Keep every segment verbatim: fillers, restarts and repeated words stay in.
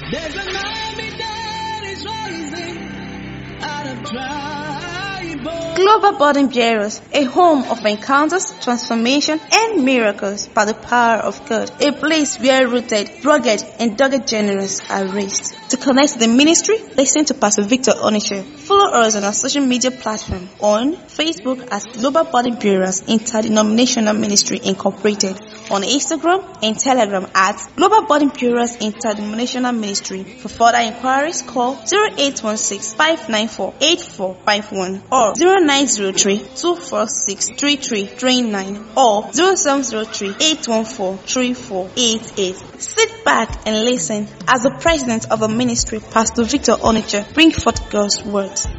There's an army that is rising out of dry bones. Global Burden Bearers, a home of encounters, transformation, and miracles by the power of God. A place where rooted, rugged, and dogged generous are raised. To connect to the ministry, listen to Pastor Victor Onitsha. Follow us on our social media platform on Facebook as Global Burden Bearers Interdenominational Ministry Incorporated, on Instagram and Telegram at Global Burden Bearers Interdenominational Ministry. For further inquiries, call zero eight one six, five nine four, eight four five one or zero nine zero three, two four six, three three three nine or zero seven zero three, eight one four, three four eight eight. Sit back and listen as the president of the ministry, Pastor Victor Onitsha, bring forth God's words.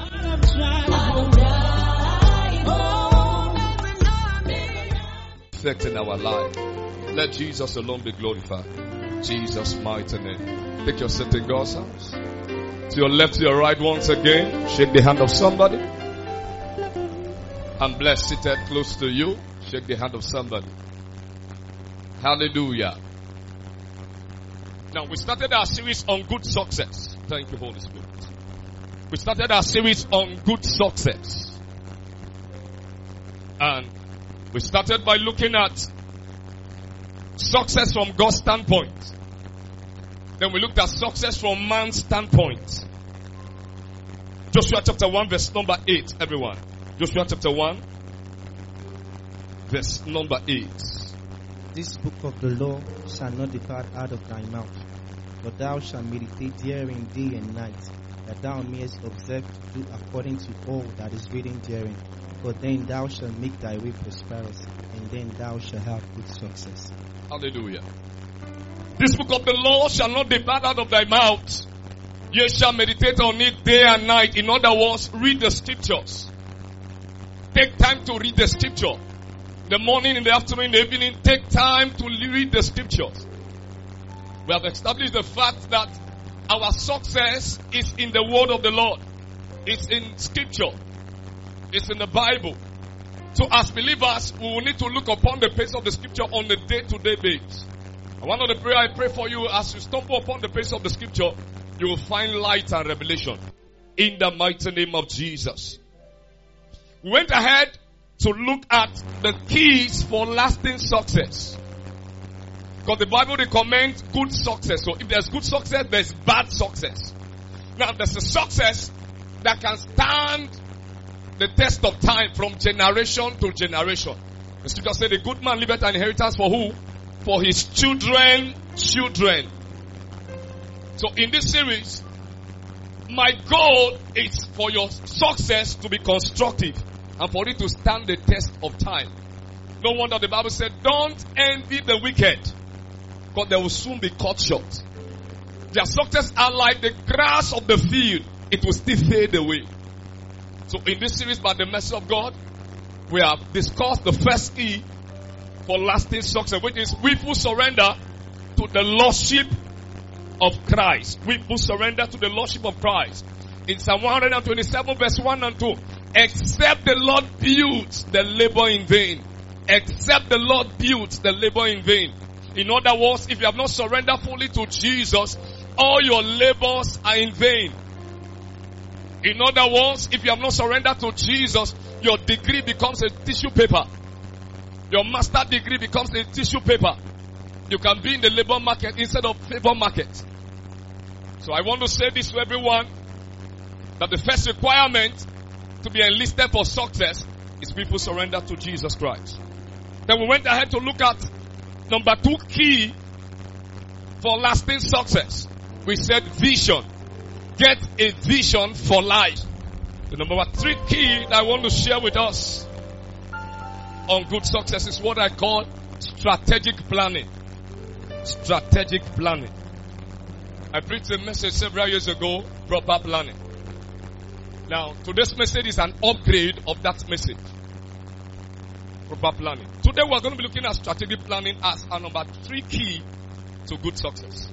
In our life, let Jesus alone be glorified. Jesus' mighty name. Take your seat in God's house. To your left, to your right, once again, shake the hand of somebody. And blessed seated close to you, shake the hand of somebody. Hallelujah. Now, we started our series on good success. Thank you, Holy Spirit. We started our series on good success. And we started by looking at success from God's standpoint. Then we looked at success from man's standpoint. Joshua chapter one verse number eight, everyone. Joshua chapter one verse number eight. This book of the law shall not depart out of thy mouth, but thou shalt meditate therein day and night, that thou mayest observe to do according to all that is written therein. For then thou shalt make thy way prosperous, and then thou shalt have good success. Hallelujah. This book of the law shall not depart out of thy mouth. Ye shall meditate on it day and night. In other words, read the scriptures. Take time to read the scripture. In the morning, in the afternoon, in the evening, take time to read the scriptures. We have established the fact that our success is in the word of the Lord. It's in scripture. It's in the Bible. So as believers, we will need to look upon the pace of the scripture on a day-to-day basis. And one of the prayer I pray for you, as you stumble upon the pace of the scripture, you will find light and revelation. In the mighty name of Jesus. We went ahead to look at the keys for lasting success. Because the Bible recommends good success. So if there's good success, there's bad success. Now there's a success that can stand the test of time from generation to generation. The scripture said, a good man leaveth an inheritance for who? For his children, children. So in this series, my goal is for your success to be constructive and for it to stand the test of time. No wonder the Bible said, don't envy the wicked, because they will soon be cut short. Their success are like the grass of the field. It will still fade away. So in this series, by the mercy of God, we have discussed the first key for lasting success, which is we will surrender to the lordship of Christ. We will surrender to the lordship of Christ. In Psalm one twenty-seven verse one and two, except the Lord builds, the labor in vain. Except the Lord builds, the labor in vain. In other words, if you have not surrendered fully to Jesus, all your labors are in vain. In other words, if you have not surrendered to Jesus, your degree becomes a tissue paper. Your master degree becomes a tissue paper. You can be in the labor market instead of favor market. So I want to say this to everyone, that the first requirement to be enlisted for success is people surrender to Jesus Christ. Then we went ahead to look at number two key for lasting success. We said vision. Get a vision for life. The number three key that I want to share with us on good success is what I call strategic planning. Strategic planning. I preached a message several years ago, proper planning. Now, today's message is an upgrade of that message. Proper planning. Today we're going to be looking at strategic planning as our number three key to good success.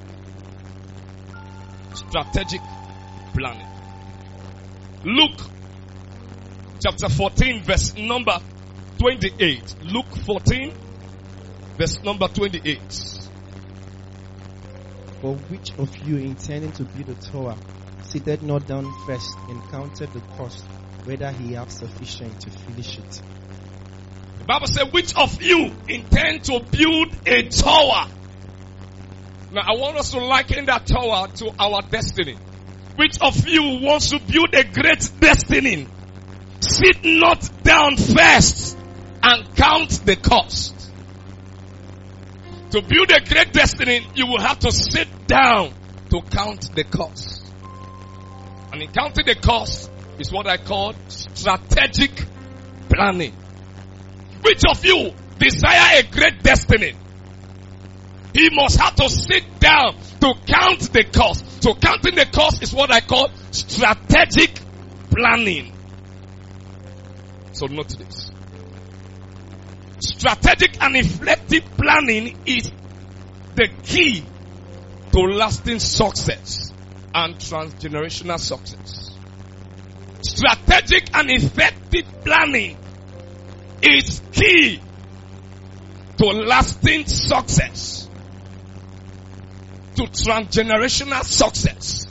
Strategic planning. Luke chapter fourteen verse number twenty-eight. Luke fourteen verse number twenty-eight. For which of you intending to build a tower, seated not down first and counted the cost, whether he have sufficient to finish it? The Bible says, which of you intend to build a tower? Now I want us to liken that tower to our destiny. Which of you wants to build a great destiny? Sit not down first and count the cost. To build a great destiny, you will have to sit down to count the cost. And in counting the cost is what I call strategic planning. Which of you desire a great destiny? He must have to sit down to count the cost. So counting the cost is what I call strategic planning. So note this. Strategic and effective planning is the key to lasting success and transgenerational success. Strategic and effective planning is key to lasting success, to transgenerational success.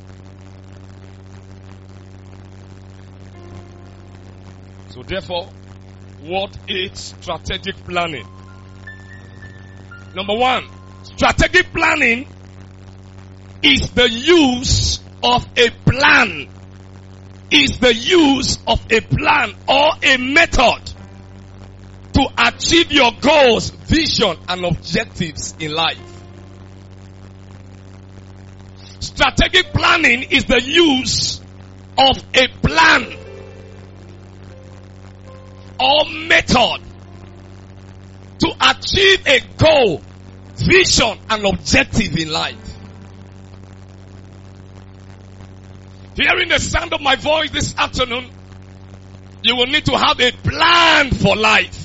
So therefore, what is strategic planning? Number one, strategic planning is the use of a plan. Is the use of a plan or a method to achieve your goals, vision, and objectives in life. Strategic planning is the use of a plan or method to achieve a goal, vision, and objective in life. Hearing the sound of my voice this afternoon, you will need to have a plan for life.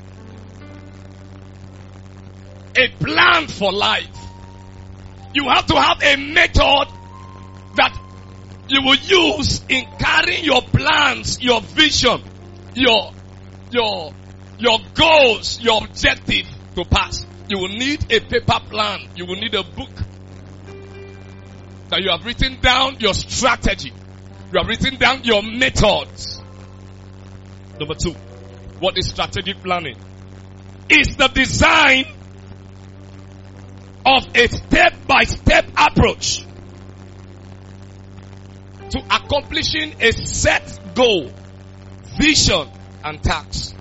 A plan for life. You have to have a method that you will use in carrying your plans, your vision, your your your goals, your objective to pass. You will need a paper plan. You will need a book that you have written down your strategy. You have written down your methods. Number two, what is strategic planning? It's the design of a step-by-step approach to accomplishing a set goal, vision, and task.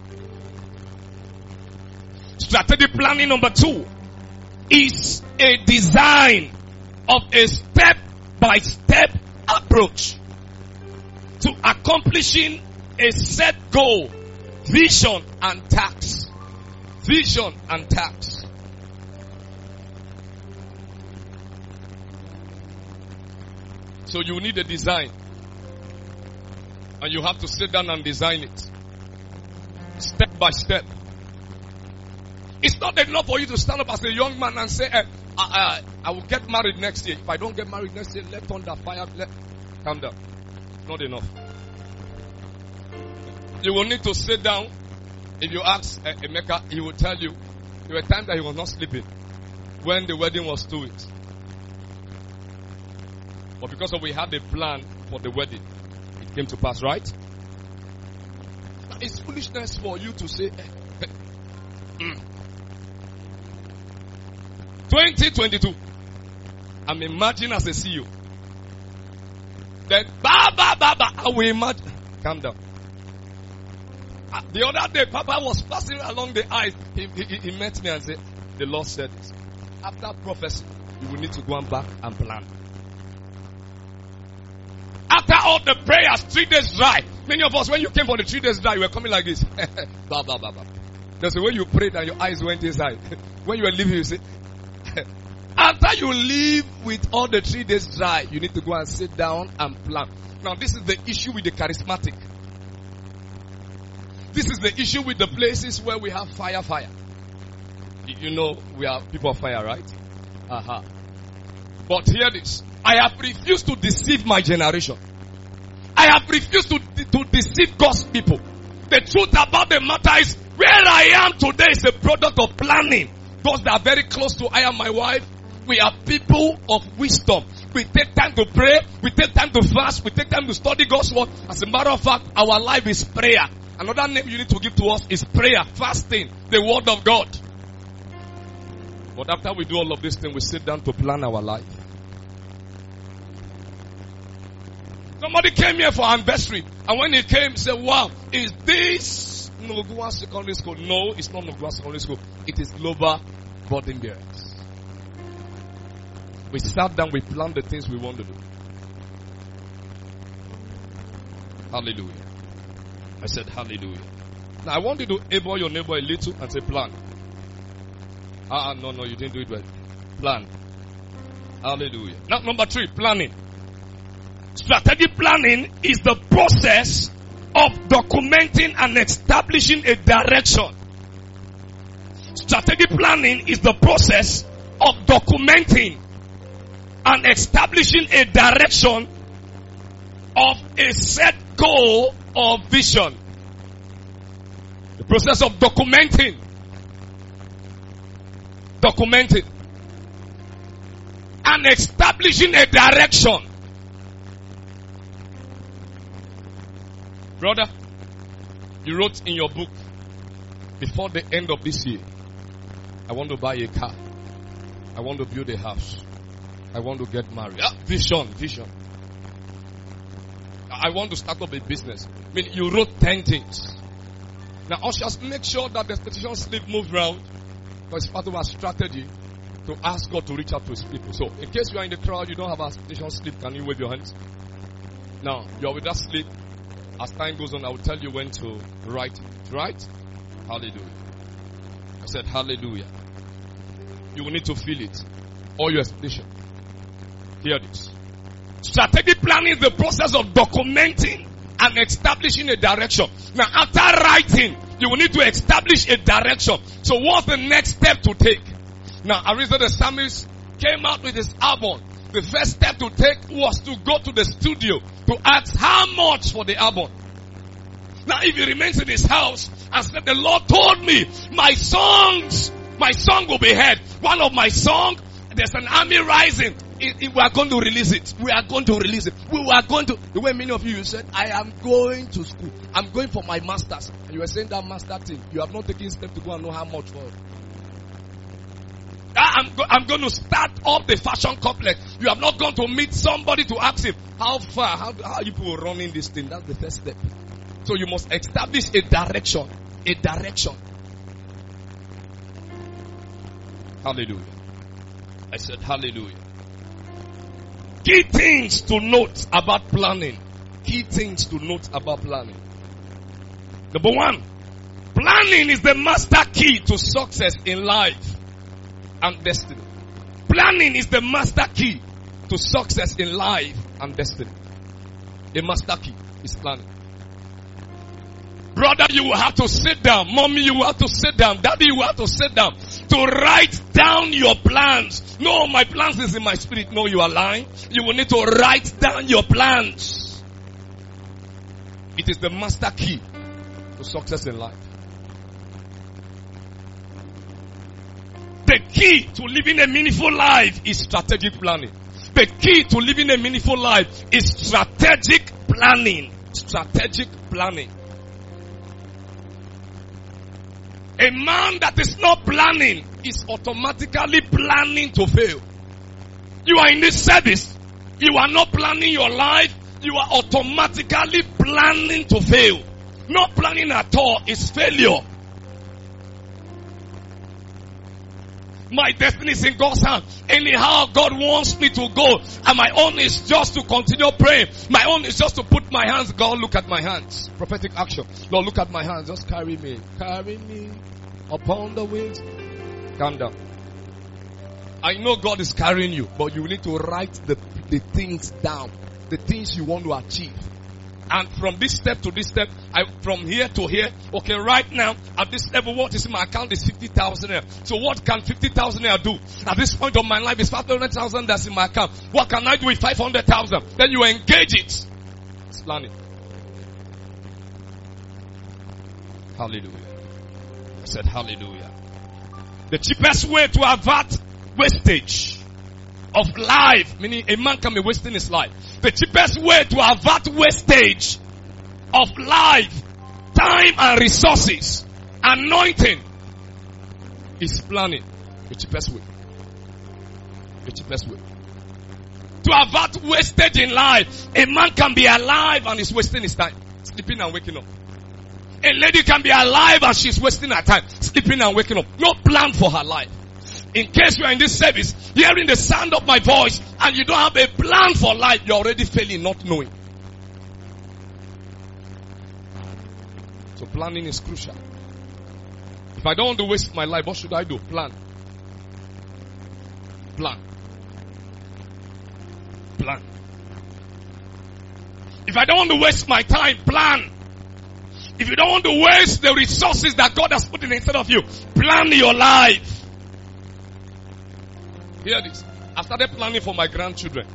Strategic planning number two is a design of a step-by-step approach to accomplishing a set goal, vision, and task. Vision and task. So you need a design. And you have to sit down and design it. Step by step. It's not enough for you to stand up as a young man and say, eh, I, I, I will get married next year. If I don't get married next year, let thunder fire. Let... Calm down. Not enough. You will need to sit down. If you ask uh, Emeka, he will tell you there were times that he was not sleeping when the wedding was to it. But because of we had a plan for the wedding, it came to pass, right? Now, it's foolishness for you to say, eh, eh, mm. twenty twenty-two, I'm imagining as a C E O. Then, ba, ba, ba, ba, I will imagine. Calm down. Uh, the other day, Papa was passing along the aisle. He, he, he met me and said, the Lord said this. After prophecy, you will need to go and back and plan. After all the prayers, three days dry. Many of us, when you came for the three days dry, you were coming like this. Blah, blah, blah, blah. There's a way you prayed and your eyes went inside. When you were leaving, you say, after you leave with all the three days dry, you need to go and sit down and plan. Now, this is the issue with the charismatic. This is the issue with the places where we have fire, fire. You know, we are people of fire, right? Aha. Uh-huh. But hear this. I have refused to deceive my generation. I have refused to, to deceive God's people. The truth about the matter is, where I am today is a product of planning. Those that are very close to I and my wife, We are people of wisdom. We take time to pray. We take time to fast. We take time to study God's word. As a matter of fact, our life is prayer. Another name you need to give to us is prayer, fasting, the word of God. But after we do all of this thing, we sit down to plan our life. Somebody came here for anniversary, and when he came, he said, wow, is this Nogua Secondary School? No, it's not Nogua Secondary School. It is Global Burden Bearers. We sat down, we planned the things we want to do. Hallelujah. I said hallelujah. Now I want you to elbow your neighbor a little and say plan. Ah, uh, no, no, you didn't do it well. Plan. Hallelujah. Now number three, planning. Strategic planning is the process of documenting and establishing a direction. Strategic planning is the process of documenting and establishing a direction of a set goal or vision. The process of documenting. Documenting. And establishing a direction. Brother, you wrote in your book, before the end of this year, I want to buy a car. I want to build a house. I want to get married. Ah, vision, vision. I want to start up a business. I mean, you wrote ten things. Now, ushers, make sure that the petition slip moves around, because it's part of our strategy to ask God to reach out to His people. So, in case you are in the crowd, you don't have a petition slip, can you wave your hands? Now, you are with that slip. As time goes on, I will tell you when to write it. Right? Hallelujah. I said hallelujah. You will need to feel it. All your expectation. Hear this. Strategic planning is the process of documenting and establishing a direction. Now, after writing, you will need to establish a direction. So, what's the next step to take? Now, Arizona the psalmist came out with his album. The first step to take was to go to the studio to ask how much for the album. Now, if he remains in his house and said, the Lord told me my songs, my song will be heard. One of my songs, there's an army rising. It, it, we are going to release it. We are going to release it. We are going to. The way many of you, you said, I am going to school. I'm going for my master's. And you were saying that master thing. You have not taken step to go and know how much for it. I'm, go, I'm going to start up the fashion complex. You have not gone to meet somebody to ask him, how far, how, how are you people running this thing? That's the first step. So you must establish a direction. A direction. Hallelujah. I said hallelujah. Key things to note about planning. Key things to note about planning. Number one, planning is the master key to success in life and destiny. Planning is the master key to success in life and destiny. The master key is planning. Brother, you will have to sit down. Mommy, you will have to sit down. Daddy, you will have to sit down to write down your plans. No, my plans is in my spirit. No, you are lying. You will need to write down your plans. It is the master key to success in life. The key to living a meaningful life is strategic planning. The key to living a meaningful life is strategic planning. Strategic planning. A man that is not planning is automatically planning to fail. You are in this service. You are not planning your life. You are automatically planning to fail. Not planning at all is failure. My destiny is in God's hand. Anyhow God wants me to go. And my own is just to continue praying. My own is just to put my hands. God, look at my hands. Prophetic action. Lord, look at my hands. Just carry me. Carry me upon the wings. Calm down. I know God is carrying you. But you need to write the, the things down. The things you want to achieve. And from this step to this step, I, from here to here, okay, right now, at this level, what is in my account is fifty thousand naira. So what can fifty thousand naira do? At this point of my life, it's five hundred thousand that's in my account. What can I do with five hundred thousand? Then you engage it. It's planning. Hallelujah. I said hallelujah. The cheapest way to avert wastage of life, meaning a man can be wasting his life. The cheapest way to avert wastage of life, time and resources, anointing, is planning. The cheapest way. The cheapest way. To avert wastage in life, a man can be alive and is wasting his time, sleeping and waking up. A lady can be alive and she's wasting her time, sleeping and waking up. No plan for her life. In case you are in this service, hearing the sound of my voice, and you don't have a plan for life, you're already failing not knowing. So planning is crucial. If I don't want to waste my life, what should I do? Plan. Plan. Plan. If I don't want to waste my time, plan. If you don't want to waste the resources that God has put in instead of you, plan your life. Hear this. I started planning for my grandchildren.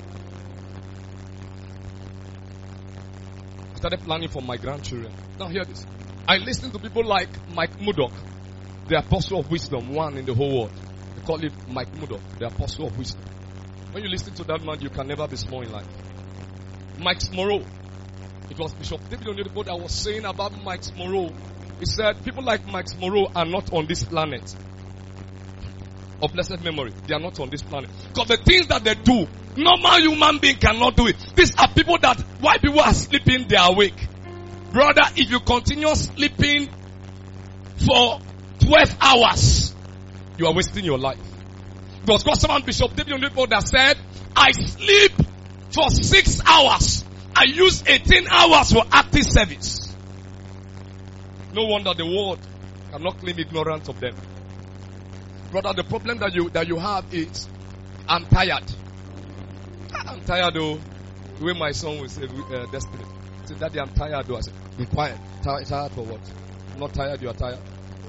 I started planning for my grandchildren. Now hear this. I listen to people like Mike Murdoch, the apostle of wisdom, one in the whole world. They call him Mike Murdoch, the apostle of wisdom. When you listen to that man, you can never be small in life. Mike Morrow. It was Bishop David Onyedebo that was saying about Mike Morrow. He said, people like Mike Morrow are not on this planet of blessed memory. They are not on this planet. Because the things that they do, normal human being cannot do it. These are people that, while people are sleeping, they are awake. Brother, if you continue sleeping for twelve hours, you are wasting your life. There was someone, Bishop David Onyedebo, that said, I sleep for six hours. I use eighteen hours for active service. No wonder the world cannot claim ignorance of them. Brother, the problem that you that you have is, I'm tired. I'm tired though. The way my son will say, uh, Destiny. He said, Daddy, I'm tired though. I said, be quiet. Tired, tired for what? I'm not tired, you are tired.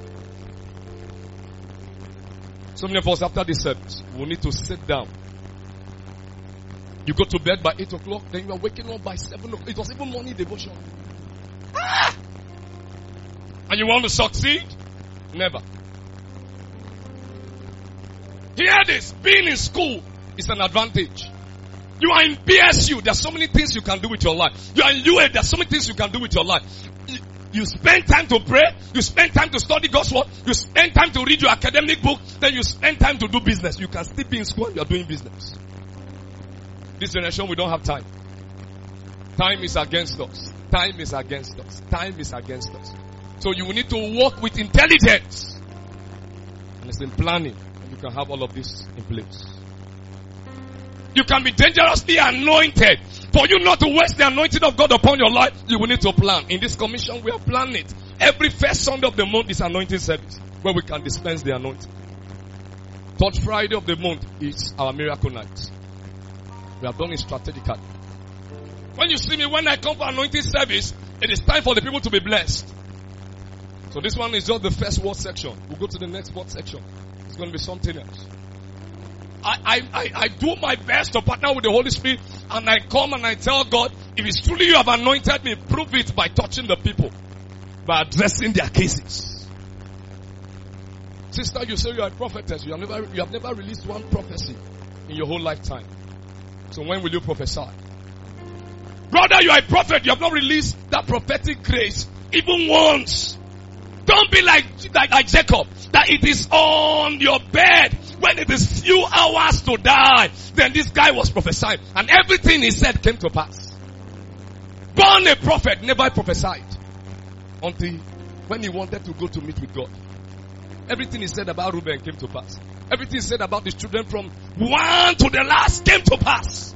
So many of us after this service, we need to sit down. You go to bed by eight o'clock, then you are waking up by seven o'clock. It was even morning devotion. Ah! And you want to succeed? Never. Hear this. Being in school is an advantage. You are in P S U. There are so many things you can do with your life. You are in U A. There are so many things you can do with your life. You, you spend time to pray. You spend time to study God's word. You spend time to read your academic book. Then you spend time to do business. You can still be in school and you are doing business. This generation, we don't have time. Time is against us. Time is against us. Time is against us. So you will need to work with intelligence. And it's in planning. You can have all of this in place. You can be dangerously anointed. For you not to waste the anointing of God upon your life, you will need to plan. In this commission, we are planning it. Every first Sunday of the month is anointing service, where we can dispense the anointing. Third Friday of the month is our miracle night. We have done it strategically. When you see me, when I come for anointing service, it is time for the people to be blessed. So this one is just the first word section. We'll go to the next word section. It's going to be something else. I, I, I, I do my best to partner with the Holy Spirit, and I come and I tell God, if it's truly you have anointed me, prove it by touching the people, by addressing their cases. Sister, you say you are a prophetess. You have never, you have never released one prophecy in your whole lifetime. So when will you prophesy? Brother, you are a prophet. You have not released that prophetic grace even once. Don't be like, like, like Jacob, that it is on your bed when it is few hours to die. Then this guy was prophesying, and everything he said came to pass. Born a prophet, never prophesied until when he wanted to go to meet with God. Everything he said about Reuben came to pass. Everything he said about his children from one to the last came to pass.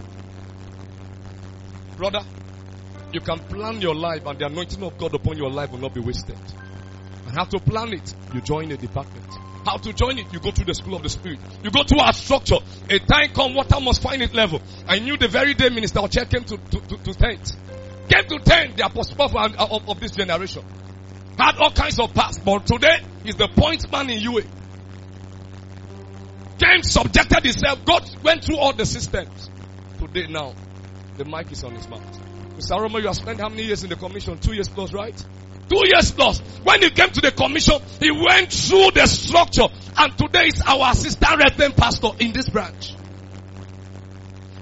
Brother, you can plan your life and the anointing of God upon your life will not be wasted. And how to plan it? You join a department. How to join it? You go through the school of the Spirit. You go through our structure. A time come, water must find its level. I knew the very day Minister Oche came to, to, to, to tent. Came to tent, the apostle of, of, of this generation. Had all kinds of past, but today is the point man in U A. Came, subjected himself. God went through all the systems. Today now, the mic is on his mouth. Mister Aroma, you have spent how many years in the commission? Two years plus, right? Two years plus. When he came to the commission, he went through the structure. And today is our assistant reverend pastor in this branch.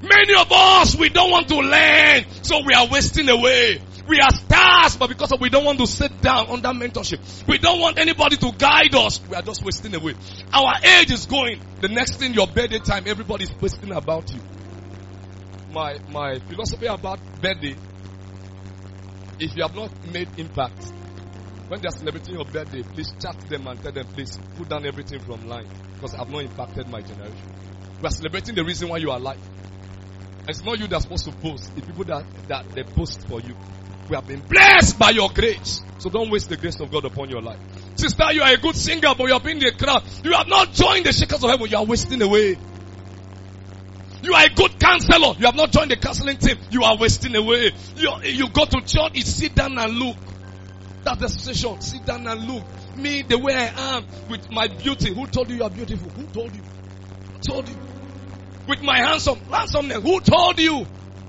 Many of us, we don't want to learn, so we are wasting away. We are stars, but because of we don't want to sit down under mentorship, we don't want anybody to guide us, we are just wasting away. Our age is going. The next thing, your birthday time, everybody is wasting about you. My my philosophy about birthday, if you have not made impact, when they are celebrating your birthday, please chat them and tell them, please put down everything from line, because I have not impacted my generation. We are celebrating the reason why you are alive. It's not you that's supposed to boast. It's people that, that they boast for you. We have been blessed by your grace. So don't waste the grace of God upon your life. Sister, you are a good singer, but you have been in the crowd. You have not joined the shakers of heaven. You are wasting away. You are a good counselor. You have not joined the counseling team. You are wasting away. You, you go to church, you sit down and look. That's the situation. Sit down and look. Me, the way I am, with my beauty. Who told you you are beautiful? Who told you? Who told you? With my handsome, handsomeness. Who told you?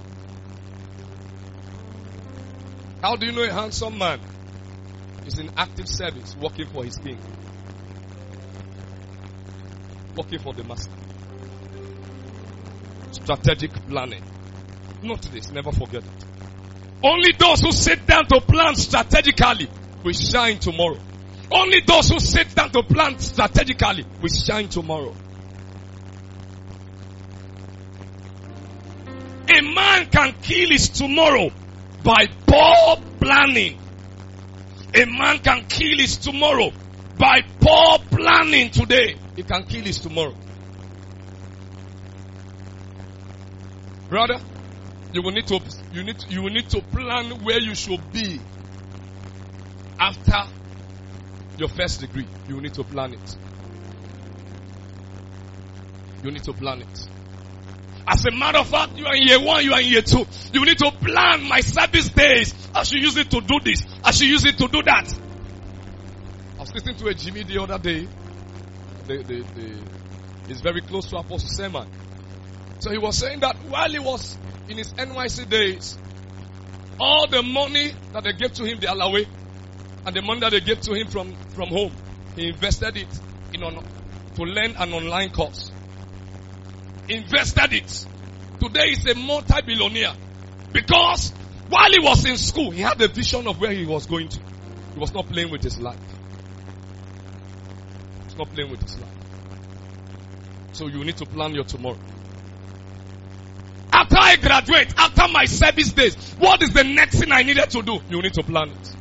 How do you know a handsome man is in active service, working for his king? Working for the master. Strategic planning. Note this, never forget it. Only those who sit down to plan strategically will shine tomorrow. Only those who sit down to plan strategically will shine tomorrow. A man can kill his tomorrow by poor planning. A man can kill his tomorrow by poor planning today. He can kill his tomorrow. Brother, you will need to you need you will need to plan where you should be after your first degree. You will need to plan it. You need to plan it. As a matter of fact, you are in year one, you are in year two. You need to plan my service days. I should use it to do this. I should use it to do that. I was listening to a Jimmy the other day. The, the, the, he's very close to Apostle Seman. So he was saying that while he was in his N Y C days, all the money that they gave to him, the alloway, and the money that they gave to him from, from home, he invested it in on, to learn an online course. Invested it. Today he's a multi-billionaire. Because while he was in school, he had a vision of where he was going to. He was not playing with his life. He was not playing with his life. So you need to plan your tomorrow. After I graduate, after my service days, what is the next thing I needed to do? You need to plan it.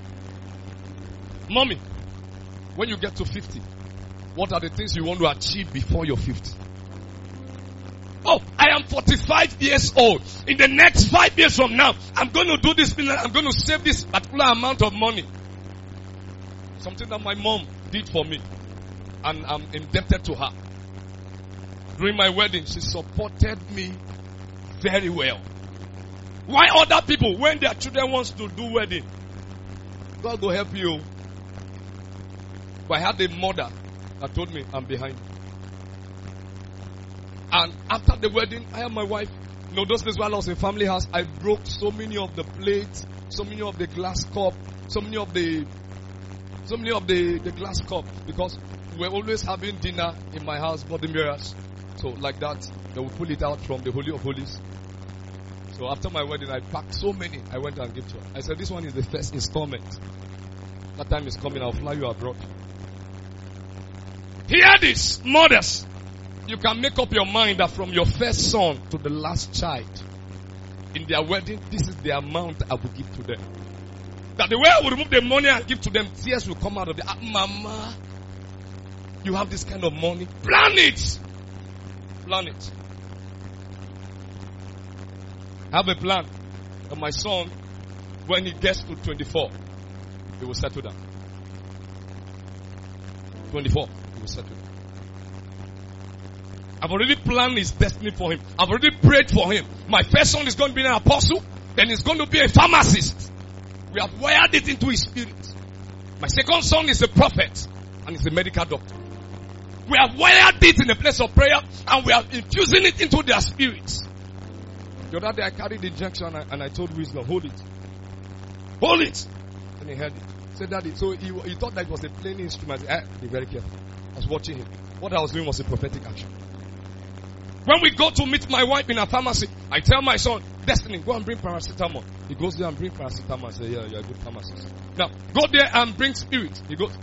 Mommy, when you get to fifty, what are the things you want to achieve before you're fifty? Oh, I am forty-five years old. In the next five years from now, I'm going to do this business. I'm going to save this particular amount of money. Something that my mom did for me. And I'm indebted to her. During my wedding, she supported me very well. Why other people, when their children wants to do wedding, God will help you. But I had a mother that told me, I'm behind you. And after the wedding, I and my wife, you know, those days while I was in family house, I broke so many of the plates, so many of the glass cup, so many of the, so many of the, the glass cup, because we were always having dinner in my house, body mirrors. So like that, they would pull it out from the Holy of Holies. So after my wedding, I packed so many, I went and gave to her. I said, this one is the first installment. That time is coming, I'll fly you abroad. Hear this, mothers. You can make up your mind that from your first son to the last child, in their wedding, this is the amount I will give to them. That the way I will remove the money and give to them, tears will come out of the ah, mama, you have this kind of money. Plan it. Plan it. Have a plan. And my son, when he gets to twenty-four, he will settle down. twenty-four, he will settle down. I've already planned his destiny for him. I've already prayed for him. My first son is going to be an apostle. Then he's going to be a pharmacist. We have wired it into his spirit. My second son is a prophet. And he's a medical doctor. We have wired it in a place of prayer. And we are infusing it into their spirits. The other day I carried the injection and I, and I told Wisdom, hold it. Hold it. And he heard it. Said that it. So he, he thought that it was a plain instrument. I said, eh, be very careful. I was watching him. What I was doing was a prophetic action. When we go to meet my wife in a pharmacy, I tell my son, Destiny, go and bring paracetamol. He goes there and bring paracetamol. I say, yeah, you're a good pharmacist. Now, go there and bring spirit. He goes,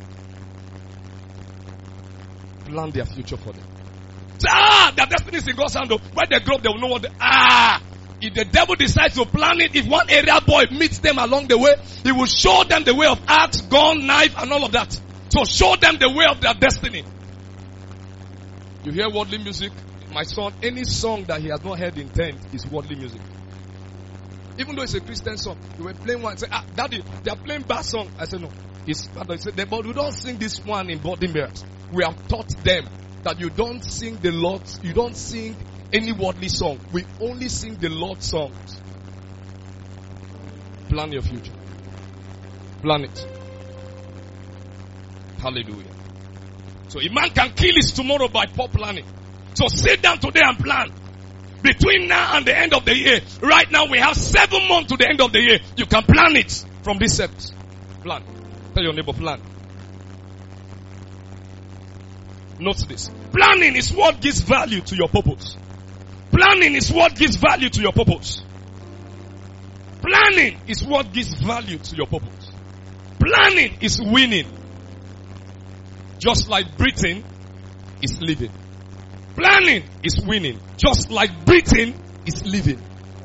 plan their future for them. Say, ah, their destiny is in God's hand. When they grow up, they will know what they, ah, if the devil decides to plan it, if one area boy meets them along the way, he will show them the way of axe, gun, knife, and all of that. So show them the way of their destiny. You hear worldly music? My son, any song that he has not heard in tent is worldly music. Even though it's a Christian song, you were playing one, say, ah, daddy, they are playing bad song. I said, no. It's, I said, but we don't sing this one in boarding barracks. We have taught them that you don't sing the Lord, you don't sing any worldly song. We only sing the Lord's songs. Plan your future. Plan it. Hallelujah. So a man can kill his tomorrow by poor planning. So sit down today and plan. Between now and the end of the year, right now we have seven months to the end of the year. You can plan it from this service. Plan. Tell your neighbor, plan. Note this. Planning is what gives value to your purpose. Planning is what gives value to your purpose. Planning is what gives value to your purpose. Planning is winning. Just like breathing is living. Planning is winning. Just like breathing is living.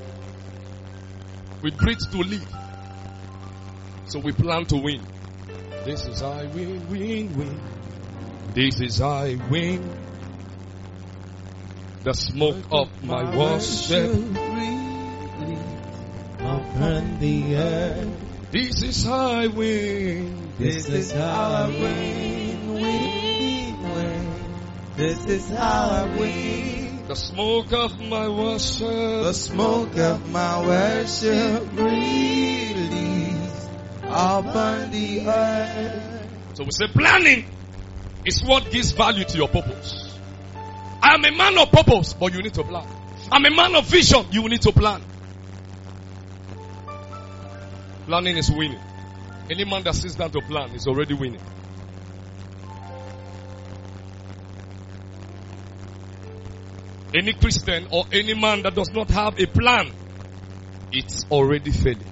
We breathe to live. So we plan to win. This is I win, win, win. This is I win. The smoke of my worship upon the earth. This is how I win. This is how I win, win, win. This is how I win. The smoke of my worship. The smoke of my worship release upon the earth. So we say planning is what gives value to your purpose. I am a man of purpose, but you need to plan. I'm a man of vision, you need to plan. Planning is winning. Any man that sits down to plan is already winning. Any Christian or any man that does not have a plan, it's already failing.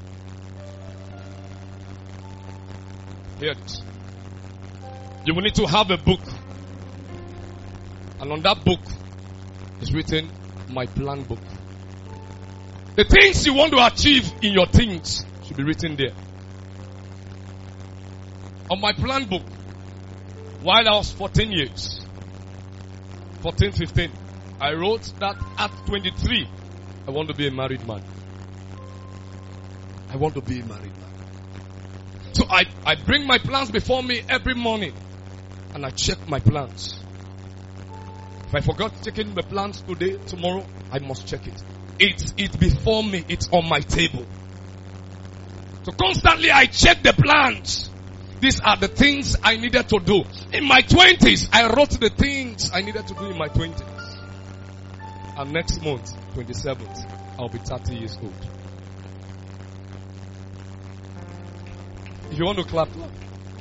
Hear this. You will need to have a book. And on that book is written, my plan book. The things you want to achieve in your things should be written there. On my plan book, while I was fourteen years, fourteen, fifteen, I wrote that at twenty-three, I want to be a married man. I want to be a married man. So I, I bring my plans before me every morning and I check my plans. If I forgot checking my plans today, tomorrow, I must check it. It's it before me. It's on my table. So constantly I check the plans. These are the things I needed to do. In my twenties, I wrote the things I needed to do in my twenties. And next month, twenty-seventh, I'll be thirty years old. If you want to clap, clap.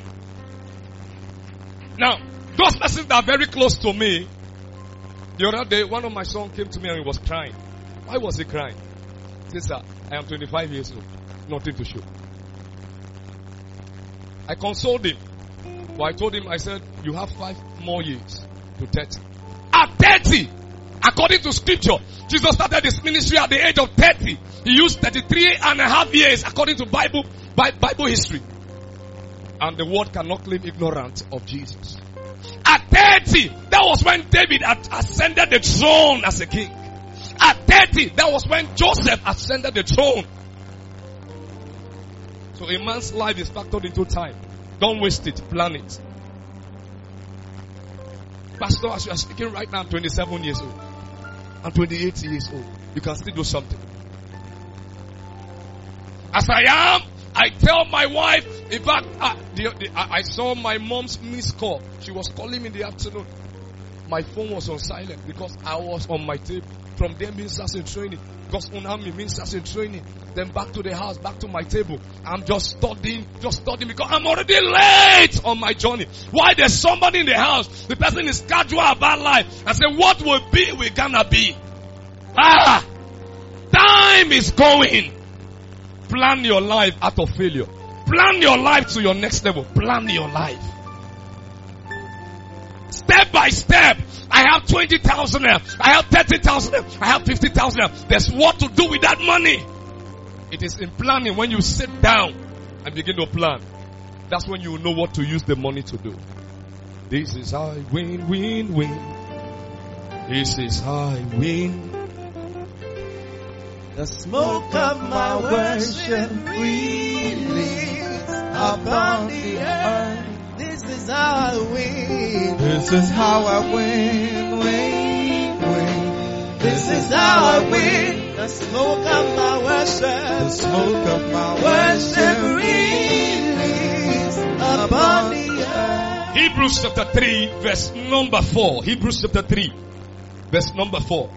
Now, those persons that are very close to me, the other day, one of my sons came to me and he was crying. Why was he crying? He said, sir, I am twenty-five years old. Nothing to show. I consoled him. But I told him, I said, you have five more years to thirty. At thirty, according to scripture, Jesus started his ministry at the age of thirty. He used thirty-three and a half years according to Bible, Bible history. And the world cannot claim ignorance of Jesus. At thirty, that was when David had ascended the throne as a king. At thirty, that was when Joseph ascended the throne. So a man's life is factored into time. Don't waste it, plan it. Pastor, as you are speaking right now, I'm twenty-seven years old. I'm twenty-eight years old. You can still do something. As I am, I tell my wife, in fact, uh, the, the, I saw my mom's missed call. She was calling me in the afternoon. My phone was on silent because I was on my table. From there, ministers in training. God's own army, ministers in training. Then back to the house, back to my table. I'm just studying, just studying because I'm already late on my journey. Why? There's somebody in the house. The person is casual about life. I say, what will be, we're gonna be. Ah! Time is going. Plan your life out of failure. Plan your life to your next level. Plan your life. Step by step. I have twenty thousand. I have thirty thousand. I have fifty thousand. There's what to do with that money. It is in planning. When you sit down and begin to plan, that's when you know what to use the money to do. This is how I win, win, win. This is how I win. The smoke of my worship release upon the earth. This is how I win. This is how I win, win, win. This is how I win. The smoke of my worship. The smoke of my worship release upon the earth. Hebrews chapter three, verse number four. Hebrews chapter three, verse number four.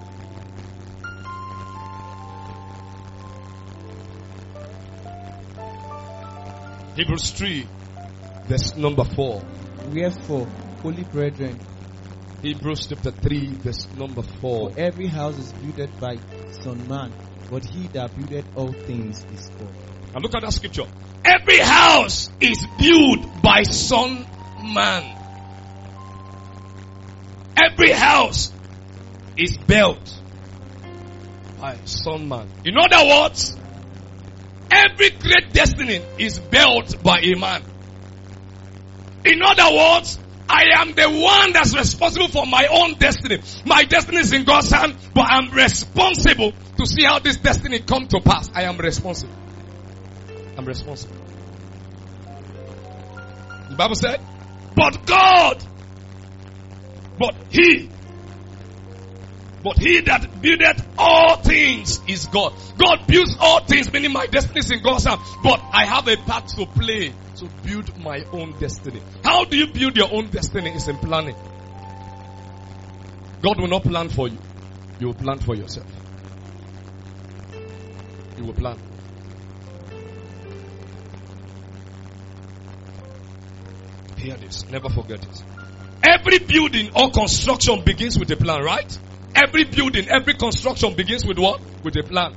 Hebrews three, verse number four. Wherefore, holy brethren, Hebrews chapter three, verse number four. for every house is builded by some man, but he that buildeth all things is God. Now look at that scripture. Every house is built by some man. Every house is built by some man. In other words, every great destiny is built by a man. In other words, I am the one that's responsible for my own destiny. My destiny is in God's hand, but I'm responsible to see how this destiny come to pass. I am responsible. I'm responsible. The Bible said, but God, but He, but He that buildeth all things is God. God builds all things, meaning my destiny is in God's hand, but I have a part to play to build my own destiny. How do you build your own destiny? It's in planning. God will not plan for you. You will plan for yourself. You will plan. Hear this. Never forget it. Every building or construction begins with a plan, right? Every building, every construction begins with what? With a plan.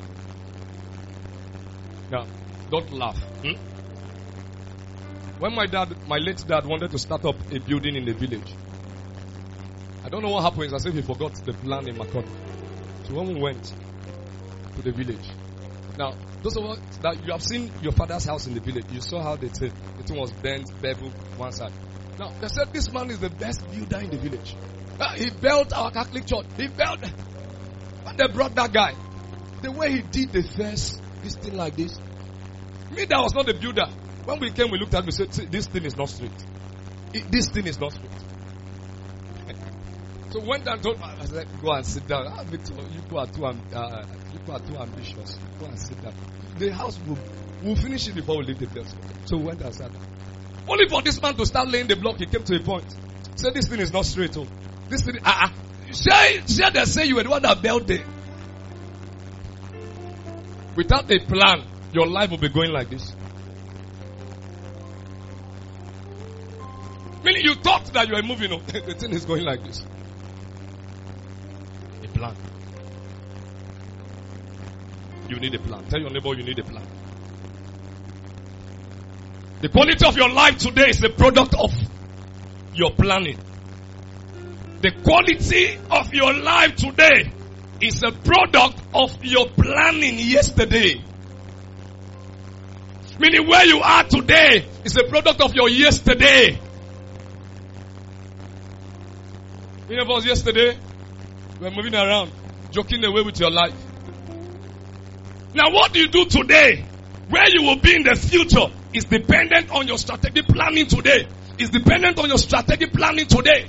Now, don't laugh. Hmm? When my dad, my late dad wanted to start up a building in the village, I don't know what happened. It's as if he forgot the plan in Makoti. So when we went to the village, now, those of us that you have seen your father's house in the village, you saw how they said the thing was bent, bevel, one side. Now, they said this man is the best builder in the village. Uh, he built our Catholic church. He built. When they brought that guy, the way he did the first, this thing like this. Me, that was not the builder. When we came, we looked at him and said, this thing is not straight. It, this thing is not straight. So went and told I said, go and sit down. Ah, Victor, you go are too, uh, you go are too ambitious. Go and sit down. The house will we'll finish it before we leave the place. So we went and sat down. Only for this man to start laying the block, he came to a point. Said, this thing is not straight. Oh. This thing, ah, uh-uh. Share, share they say you were the one that built it. Without a plan, your life will be going like this. Meaning you thought that you were moving on. The thing is going like this. A plan. You need a plan. Tell your neighbor you need a plan. The quality of your life today is the product of your planning. The quality of your life today is a product of your planning yesterday. Meaning where you are today is a product of your yesterday. Many of us yesterday were moving around, joking away with your life. Now what do you do today? Where you will be in the future is dependent on your strategic planning today. It's dependent on your strategic planning today.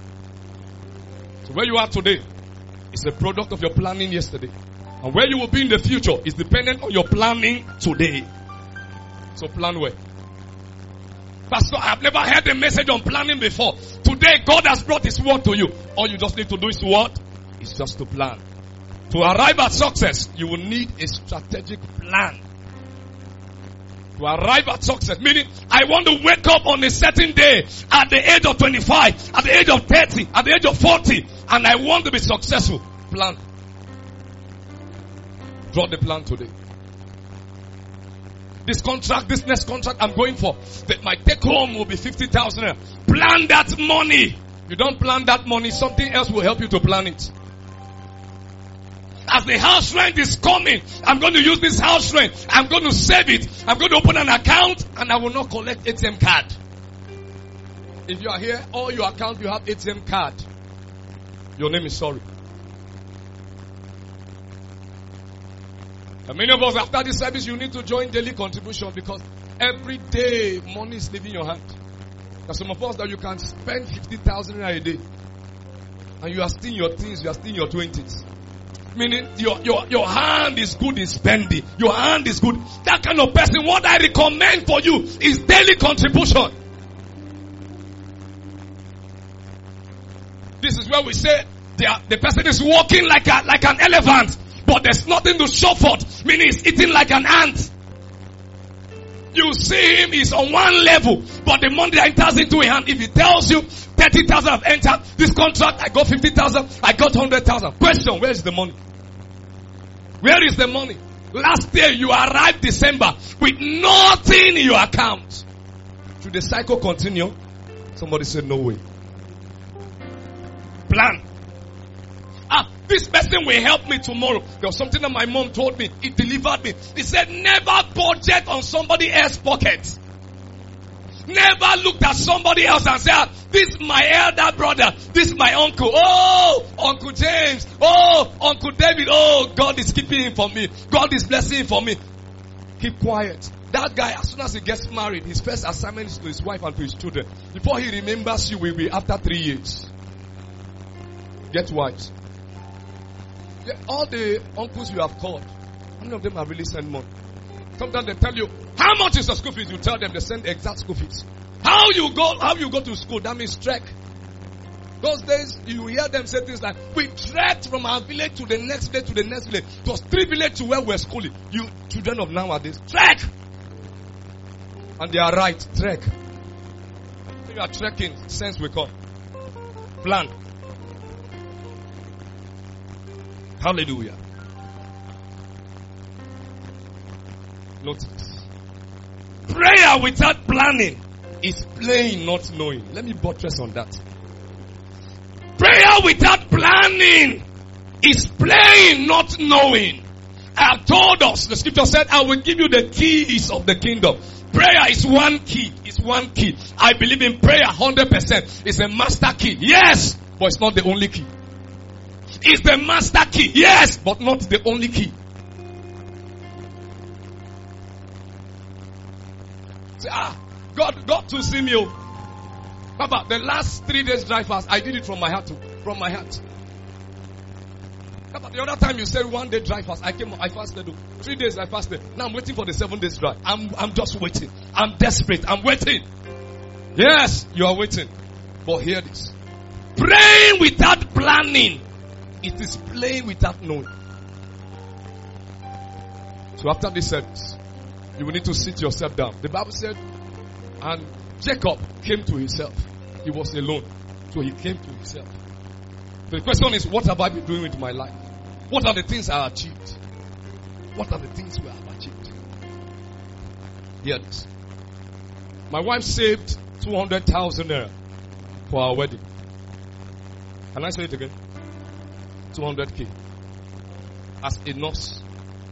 So where you are today is a product of your planning yesterday. And where you will be in the future is dependent on your planning today. So plan well. Pastor, I have never heard a message on planning before. Today, God has brought His word to you. All you just need to do is what? It's just to plan. To arrive at success, you will need a strategic plan. To arrive at success, meaning I want to wake up on a certain day at the age of twenty-five, at the age of thirty, at the age of forty, and I want to be successful. Plan. Draw the plan today. This contract, this next contract I'm going for, that my take home will be fifty thousand. Plan that money. You don't plan that money, something else will help you to plan it. As the house rent is coming, I'm going to use this house rent. I'm going to save it. I'm going to open an account and I will not collect A T M card. If you are here, all your account you have A T M card. Your name is sorry. And many of us after this service, you need to join daily contribution because every day money is leaving your hand. There's some of us that you can spend fifty thousand a day and you are still in your teens, you are still in your twenties. Meaning your, your, your hand is good in spending. Your hand is good. That kind of person, what I recommend for you is daily contribution. This is where we say the, the person is walking like a, like an elephant, but there's nothing to show forth. Meaning he's eating like an ant. You see him, he's on one level, but the money that enters into a hand, if he tells you thirty thousand have entered, this contract, I got fifty thousand, I got one hundred thousand. Question, where is the money? Where is the money? Last year you arrived December with nothing in your account. Should the cycle continue? Somebody said no way. Plan. Ah, this person will help me tomorrow. There was something that my mom told me. It delivered me. He said, never budget on somebody else's pocket. Never looked at somebody else and said, this is my elder brother. This is my uncle. Oh, Uncle James. Oh, Uncle David. Oh, God is keeping him for me. God is blessing him for me. Keep quiet. That guy, as soon as he gets married, his first assignment is to his wife and to his children. Before he remembers you, will be after three years. Get wise. All the uncles you have called, how many of them have really sent money? Sometimes they tell you, how much is the school fees? You tell them they send exact school fees. How you go, how you go to school, that means trek. Those days, you hear them say things like, we trekked from our village to the next village to the next village. It was three villages to where we're schooling. You children of nowadays, trek! And they are right, trek. If you are trekking, sense will come. Plan. Hallelujah. Notice. Prayer without planning is playing, not knowing. Let me buttress on that. Prayer without planning is playing, not knowing. I have told us, the scripture said, I will give you the keys of the kingdom. Prayer is one key. It's one key. I believe in prayer one hundred percent. It's a master key. Yes, but it's not the only key. It's the master key. Yes, but not the only key. Say, ah, God, God to see me. Papa, the last three days dry fast, I did it from my heart to, from my heart. Papa, the other time you said one day dry fast, I came, I fasted. Three days I fasted. Now I'm waiting for the seven days dry. I'm, I'm just waiting. I'm desperate. I'm waiting. Yes, you are waiting. But hear this. Praying without planning. It is playing without knowing. So after this service, you will need to sit yourself down. The Bible said, and Jacob came to himself. He was alone. So he came to himself. So the question is, what have I been doing with my life? What are the things I have achieved? What are the things we have achieved? Hear this. My wife saved two hundred thousand naira for our wedding. Can I say it again? two hundred K as a nurse.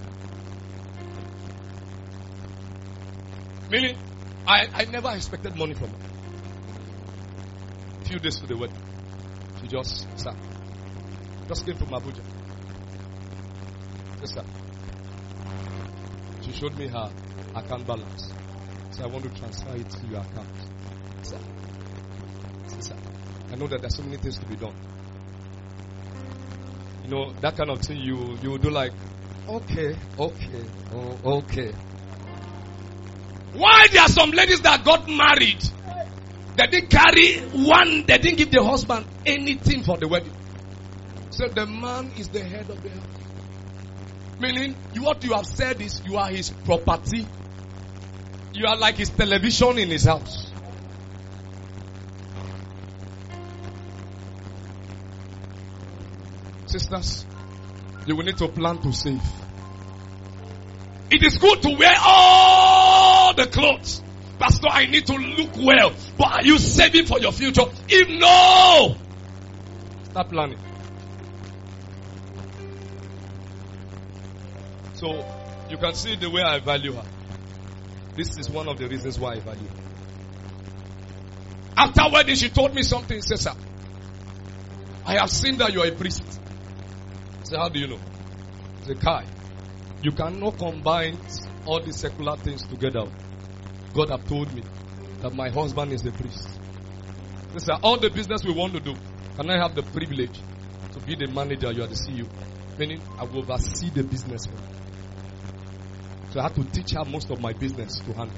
Meaning, I, I never expected money from her. A few days to the wedding, she just sat. Just came from Abuja. Just sat. She showed me her account balance. So I want to transfer it to your account. Sir. Sir. I know that there's so many things to be done. You know, that kind of thing you, you do like, okay, okay, oh, okay. Why there are some ladies that got married, they didn't carry one, they didn't give the husband anything for the wedding. So the man is the head of the house. Meaning, you, what you have said is you are his property. You are like his television in his house. Sisters, you will need to plan to save. It is good to wear all the clothes. Pastor, I need to look well. But are you saving for your future? If no, start planning. So, you can see the way I value her. This is one of the reasons why I value her. After wedding, she told me something. She said, sir, I have seen that you are a priest. I said, how do you know? I said, Kai, you cannot combine all the secular things together. God have told me that my husband is a priest. They said, all the business we want to do, can I have the privilege to be the manager? You are the C E O. Meaning, I will oversee the business. So I had to teach her most of my business to handle.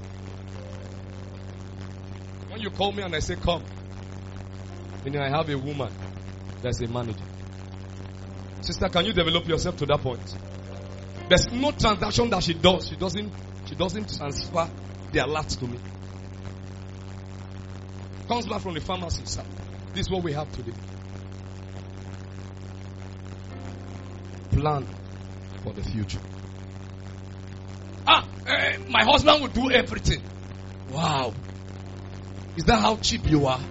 When you call me and I say, come, meaning I have a woman that's a manager. Sister, can you develop yourself to that point? There's no transaction that she does. She doesn't, she doesn't transfer the alert to me. Comes back from the pharmacy, sir. This is what we have today. Plan for the future. Ah, eh, my husband will do everything. Wow. Is that how cheap you are?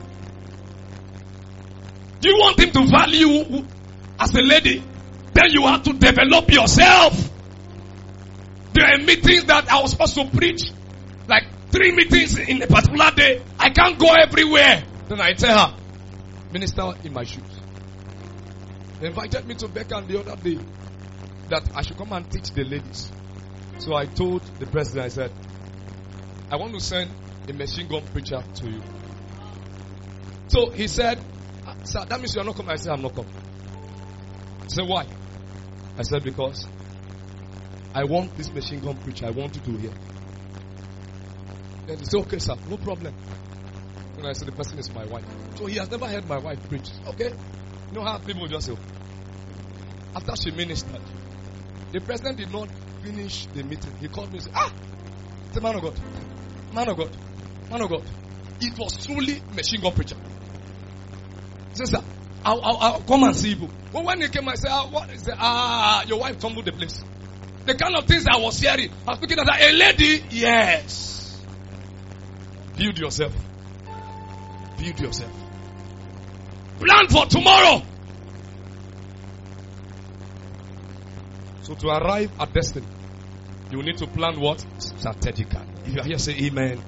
Do you want him to value you as a lady? Then you have to develop yourself. There are meetings that I was supposed to preach. Like three meetings in a particular day. I can't go everywhere. Then I tell her, minister in my shoes. They invited me to Beckham the other day that I should come and teach the ladies. So I told the president, I said, I want to send a machine gun preacher to you. So he said, sir, that means you are not coming. I said, I'm not coming. He said, why? I said, because I want this machine gun preacher. I want you to hear. Then he said, okay, sir, no problem. And I said, the person is my wife. So he has never heard my wife preach. Okay? You know how people just say, after she ministered, the president did not finish the meeting. He called me and said, ah, the man of God, man of God, man of God. It was truly machine gun preacher. He said, sir, I'll, I'll, I'll come and see you. But when he came, I said, ah, what? He said, ah, your wife tumbled the place. The kind of things I was hearing, I was looking at her, a lady, yes. Build yourself. Build yourself. Plan for tomorrow. So to arrive at destiny, you need to plan what? Strategically. If you are here, say amen.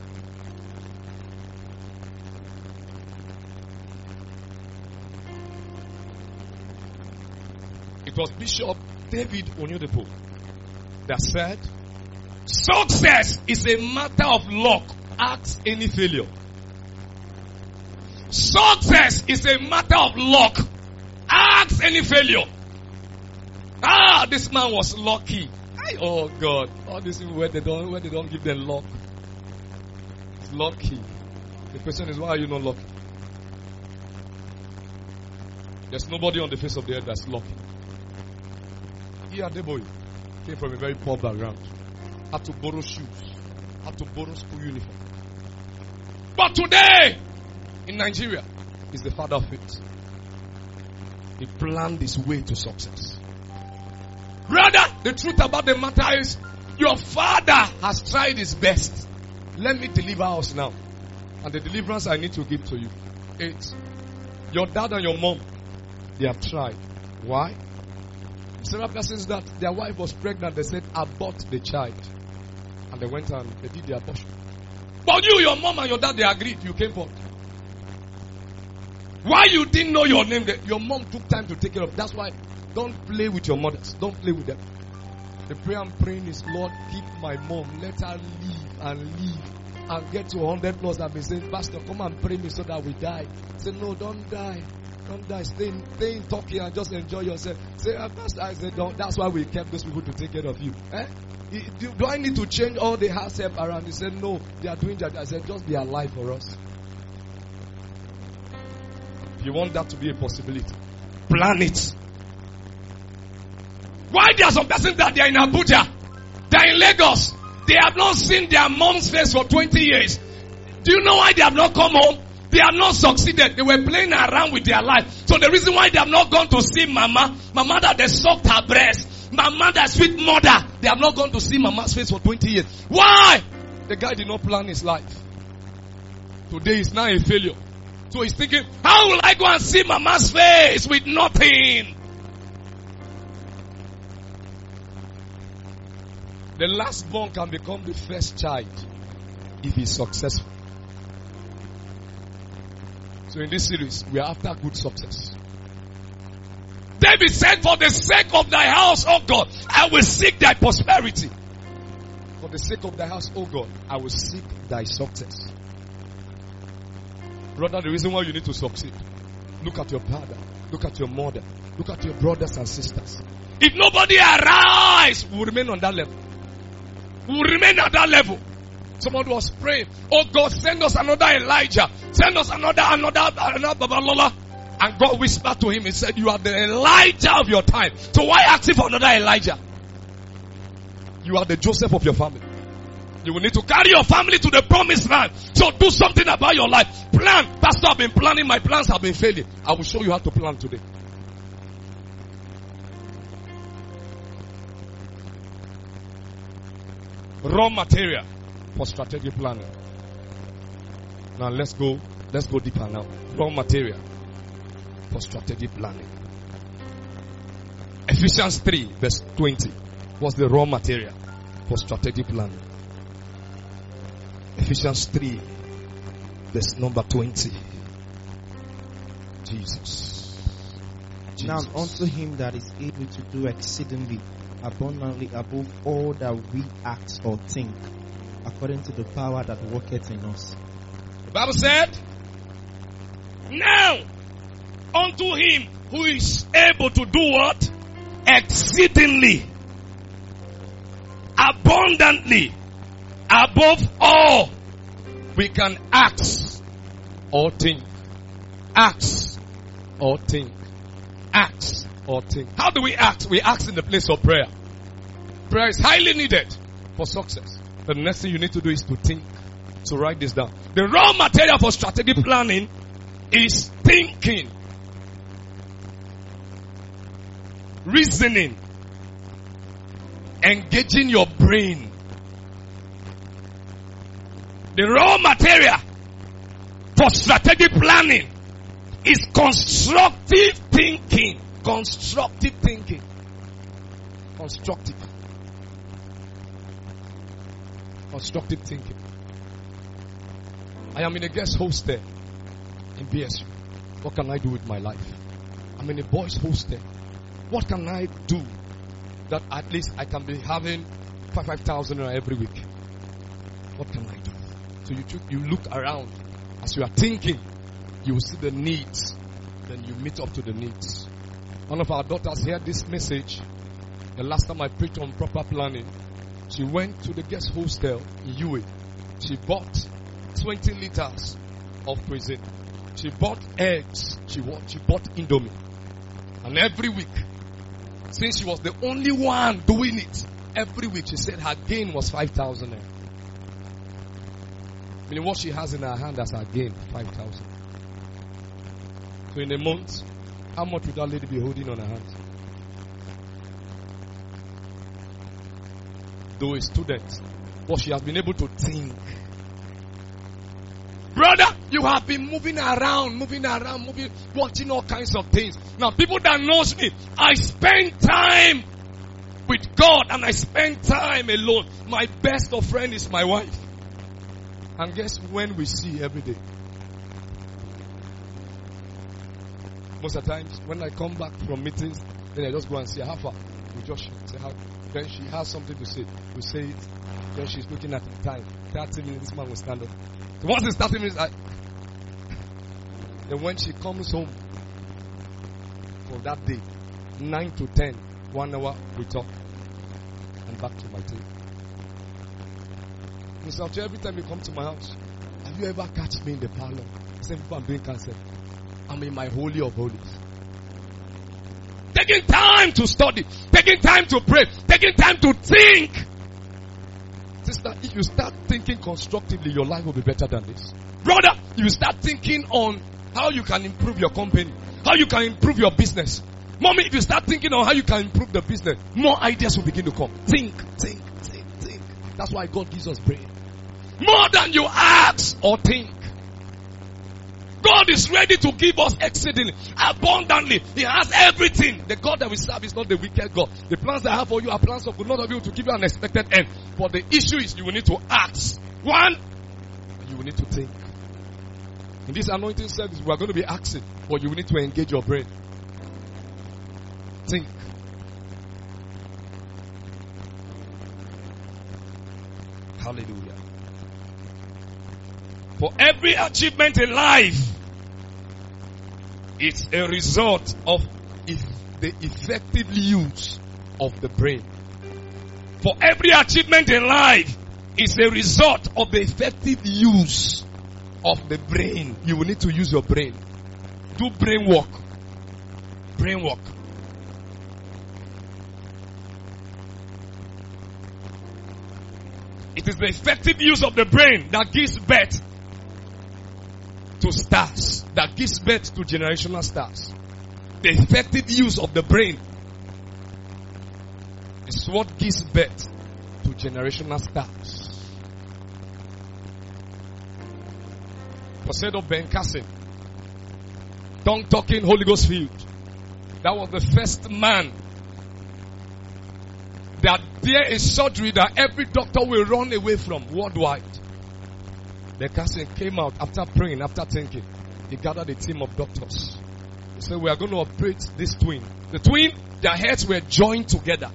It was Bishop David Onyedepo that said, success is a matter of luck. Ask any failure. Success is a matter of luck. Ask any failure. Ah, this man was lucky. Oh God, all these people where they don't where they don't give them luck. It's lucky. The question is, why are you not lucky? There's nobody on the face of the earth that's lucky. Here, Adeboye came from a very poor background. Had to borrow shoes. Had to borrow school uniform. But today, in Nigeria, he's the father of faith. He planned his way to success. Brother, the truth about the matter is, your father has tried his best. Let me deliver us now. And the deliverance I need to give to you is, your dad and your mom, they have tried. Why? Several persons that their wife was pregnant, they said, abort the child. And they went and they did the abortion. But you, your mom and your dad, they agreed. You came forth. Why you didn't know your name? Your mom took time to take care of. That's why don't play with your mothers. Don't play with them. The prayer I'm praying is, Lord, keep my mom. Let her live and live and get to one hundred plus. I've been saying, Pastor, come and pray me so that we die. Say, no, don't die. Don't die. Stay in, stay in Turkey and just enjoy yourself. Say, uh, Pastor, I said, don't. That's why we kept those people to take care of you. Eh? Do, do I need to change all the house help around? He said, no, they are doing that. I said, just be alive for us. If you want that to be a possibility, plan it. Why there are some persons that they are in Abuja, they are in Lagos, they have not seen their mom's face for twenty years. Do you know why they have not come home? They have not succeeded. They were playing around with their life. So the reason why they have not gone to see mama, mama that they sucked her breast, mama that sweet mother, they have not gone to see mama's face for twenty years. Why? The guy did not plan his life. Today is now a failure. So he's thinking, how will I go and see mama's face with nothing? The last born can become the first child if he's successful. So in this series, we are after good success. David said, for the sake of thy house, O God, I will seek thy prosperity. For the sake of thy house, O God, I will seek thy success. Brother, the reason why you need to succeed, look at your father, look at your mother, look at your brothers and sisters. If nobody arise, we will remain on that level. We will remain at that level. Somebody was praying, oh God, send us another Elijah. Send us another, another, another Babalola. And God whispered to him, he said, you are the Elijah of your time. So why ask him for another Elijah? You are the Joseph of your family. You will need to carry your family to the promised land. So do something about your life. Plan. Pastor, I've been planning. My plans have been failing. I will show you how to plan today. Raw material for strategic planning. Now let's go, let's go deeper now. Raw material for strategic planning. Ephesians three verse twenty was the raw material for strategic planning. Ephesians three verse number twenty. Jesus. Jesus. Now unto him that is able to do exceedingly abundantly above all that we ask or think, according to the power that worketh in us. The Bible said, now unto him who is able to do what? Exceedingly, abundantly, above all we can ask or think. Ask or think. Ask or think. How do we act? We ask in the place of prayer. Prayer is highly needed for success. The next thing you need to do is to think. So write this down. The raw material for strategic planning is thinking, reasoning, engaging your brain. The raw material for strategic planning is constructive thinking. Constructive thinking. Constructive. Constructive thinking. I am in a guest hostel in B S U. What can I do with my life? I'm in a boys hostel. What can I do that at least I can be having five five thousand every week? What can I do? So you you look around. As you are thinking, you will see the needs. Then you meet up to the needs. One of our daughters heard this message. The last time I preached on proper planning, she went to the guest hostel in U A. She bought twenty liters of cuisine. She bought eggs. She bought, she bought Indomie. And every week, since she was the only one doing it, every week she said her gain was five thousand. Meaning what she has in her hand as her gain, five thousand. So in a month, how much would that lady be holding on her hands? Though a student, but she has been able to think. Brother, you have been moving around, moving around, moving, watching all kinds of things. Now, people that knows me, I spend time with God and I spend time alone. My best of friend is my wife. And guess when we see every day? Most of the times, when I come back from meetings, then I just go and see her. We just say how. Then she has something to say. We say it. Then she's looking at the time. thirty minutes, this man will stand up. So once it's thirty minutes, I... then when she comes home for that day, nine to ten, one hour, we talk. And back to my table. Mister Auchi, every time you come to my house, have you ever catch me in the parlor? I say, people, I'm doing cancer. I'm in my holy of holies. The taking time to study, taking time to pray, taking time to think. Sister, if you start thinking constructively, your life will be better than this. Brother, you start thinking on how you can improve your company, how you can improve your business. Mommy, if you start thinking on how you can improve the business, more ideas will begin to come. Think, think, think, think. That's why God gives us brain. More than you ask or think. God is ready to give us exceedingly, abundantly. He has everything. The God that we serve is not the wicked God. The plans that I have for you are plans of good, not of you, to give you an expected end. But the issue is you will need to ask. One, you will need to think. In this anointing service, we are going to be asking, but you will need to engage your brain. Think. Hallelujah. For every achievement in life, it's a result of if the effective use of the brain. For every achievement in life, it's a result of the effective use of the brain. You will need to use your brain. Do brain work. Brain work. It is the effective use of the brain that gives birth to stars, that gives birth to generational stars. The effective use of the brain is what gives birth to generational stars. Poseidon Ben Kassim, tongue talking, Holy Ghost filled. That was the first man that there is surgery that every doctor will run away from worldwide. The cousin came out after praying, after thinking. He gathered a team of doctors. He said, we are going to operate this twin. The twin, their heads were joined together.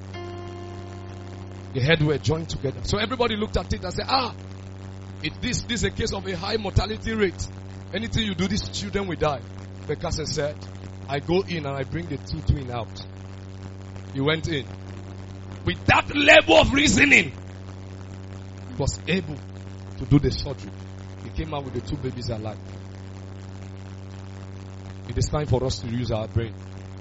The heads were joined together. So everybody looked at it and said, ah, if this, this is a case of a high mortality rate. Anything you do, these children will die. The cousin said, I go in and I bring the two twins out. He went in. With that level of reasoning, he was able to do the surgery. He came out with the two babies alive. It is time for us to use our brain.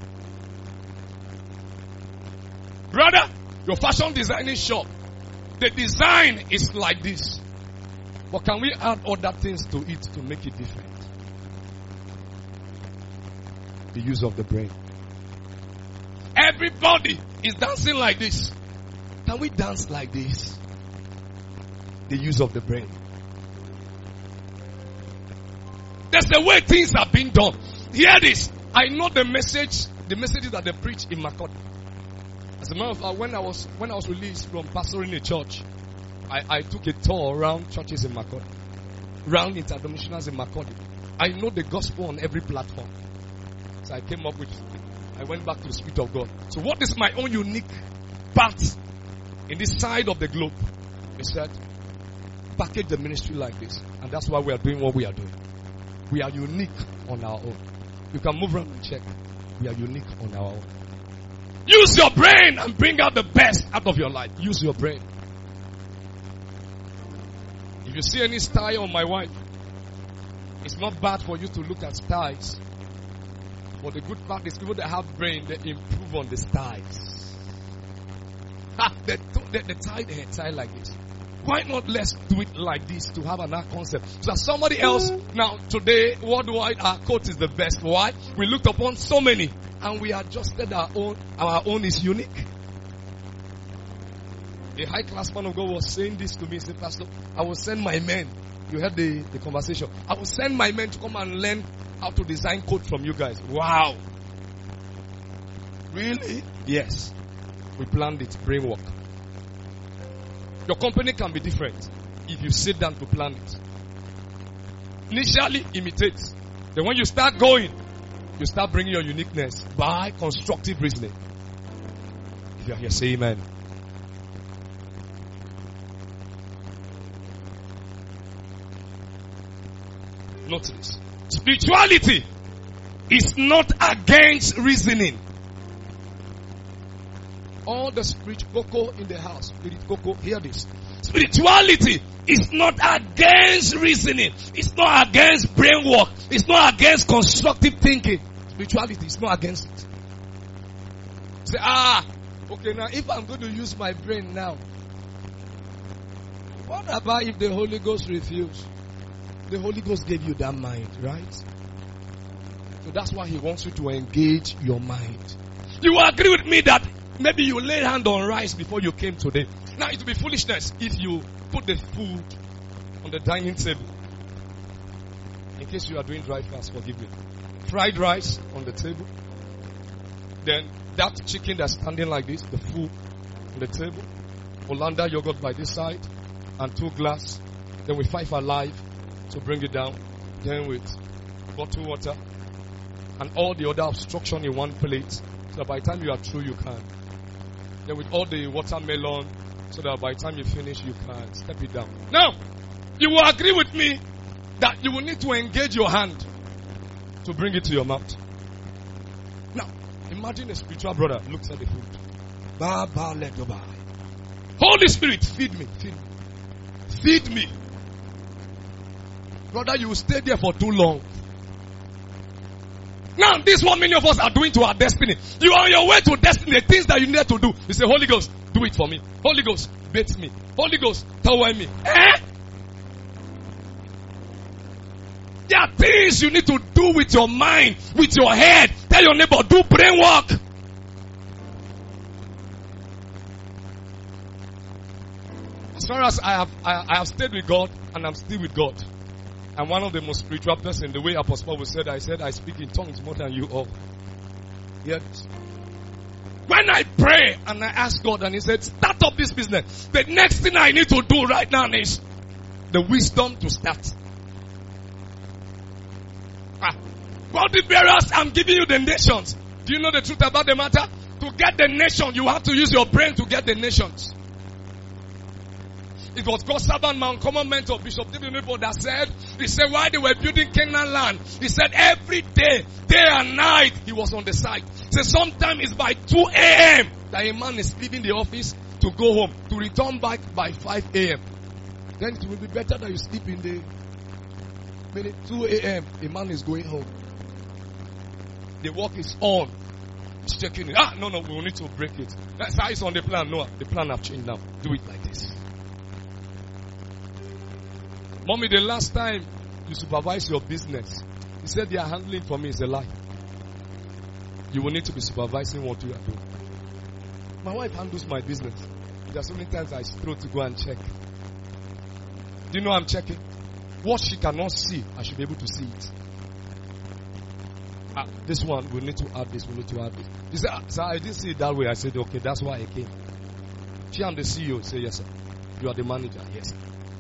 Brother, your fashion designing shop, the design is like this. But can we add other things to it to make it different? The use of the brain. Everybody is dancing like this. Can we dance like this? The use of the brain. There's a way things are being done. Hear this. I know the message, the messages that they preach in Makodi. As a matter of fact, when I was when I was released from pastoring a church, I, I took a tour around churches in Makodi, around interdenominationals in Makodi. I know the gospel on every platform. So I came up with, I went back to the Spirit of God. So what is my own unique part in this side of the globe? He said, package the ministry like this. And that's why we are doing what we are doing. We are unique on our own. You can move around and check. We are unique on our own. Use your brain and bring out the best out of your life. Use your brain. If you see any style on my wife, it's not bad for you to look at styles. But the good part is people that have brain, they improve on the styles. Ha, they, they, they tie their tie like this. Why not let's do it like this to have another concept? So that somebody else, now today, worldwide, our coat is the best. Why? We looked upon so many and we adjusted our own. Our own is unique. A high class man of God was saying this to me. He said, Pastor, I will send my men. You heard the, the conversation. I will send my men to come and learn how to design code from you guys. Wow. Really? Yes. We planned it. Brain work. Your company can be different if you sit down to plan it. Initially, imitate. Then when you start going, you start bringing your uniqueness by constructive reasoning. If you are here, say amen. Note this. Spirituality is not against reasoning. All the spirit cocoa in the house, spirit cocoa, hear this. Spirituality is not against reasoning. It's not against brain work. It's not against constructive thinking. Spirituality is not against it. Say, ah, okay, now if I'm going to use my brain now, what about if the Holy Ghost refused? The Holy Ghost gave you that mind, right? So that's why He wants you to engage your mind. You agree with me that maybe you laid hand on rice before you came today. Now it will be foolishness if you put the food on the dining table. In case you are doing dry fast, forgive me. Fried rice on the table. Then that chicken that's standing like this, the food on the table. Hollanda yogurt by this side. And two glass. Then with five alive to bring it down. Then with bottled water. And all the other obstruction in one plate. So that by the time you are through, you can. Then with all the watermelon. So that by the time you finish, you can step it down. Now, you will agree with me that you will need to engage your hand to bring it to your mouth. Now, imagine a spiritual brother looks at the food. Ba, ba, let go by. Holy Spirit, feed me, feed me. Feed me. Brother, you will stay there for too long. Now, this is what many of us are doing to our destiny. You are on your way to destiny, the things that you need to do. You say, Holy Ghost, do it for me. Holy Ghost, bathe me. Holy Ghost, towel me. Eh? There are things you need to do with your mind, with your head. Tell your neighbor, do brain work. As far as I have, I, I have stayed with God, and I'm still with God. I'm one of the most spiritual persons. The way Apostle Paul said, I said, I speak in tongues more than you all. Yet, when I pray and I ask God, and He said, start up this business, the next thing I need to do right now is the wisdom to start. Ah, God the bearers, I'm giving you the nations. Do you know the truth about the matter? To get the nation, you have to use your brain to get the nations. It was God Servant Mount Common Mentor Bishop David Nebo that said, he said while they were building Canaan land, he said every day, day and night, he was on the site. He said sometimes it's by two a.m. that a man is leaving the office to go home, to return back by five a.m. Then it will be better that you sleep in the minute two a.m. a man is going home. The work is on. He's checking it. Ah, no, no, we will need to break it. That's how it's on the plan. No, the plan have changed now. Do it like this. Mommy, the last time you supervise your business, you said they are handling for me is a lie. You will need to be supervising what you are doing. My wife handles my business. There are so many times I struggle to go and check. Do you know I'm checking? What she cannot see, I should be able to see it. Ah, this one, we need to add this, we need to add this. She said, ah, sir, I didn't see it that way. I said, okay, that's why I came. She, I'm the C E O. Say, yes, sir. You are the manager. Yes, sir.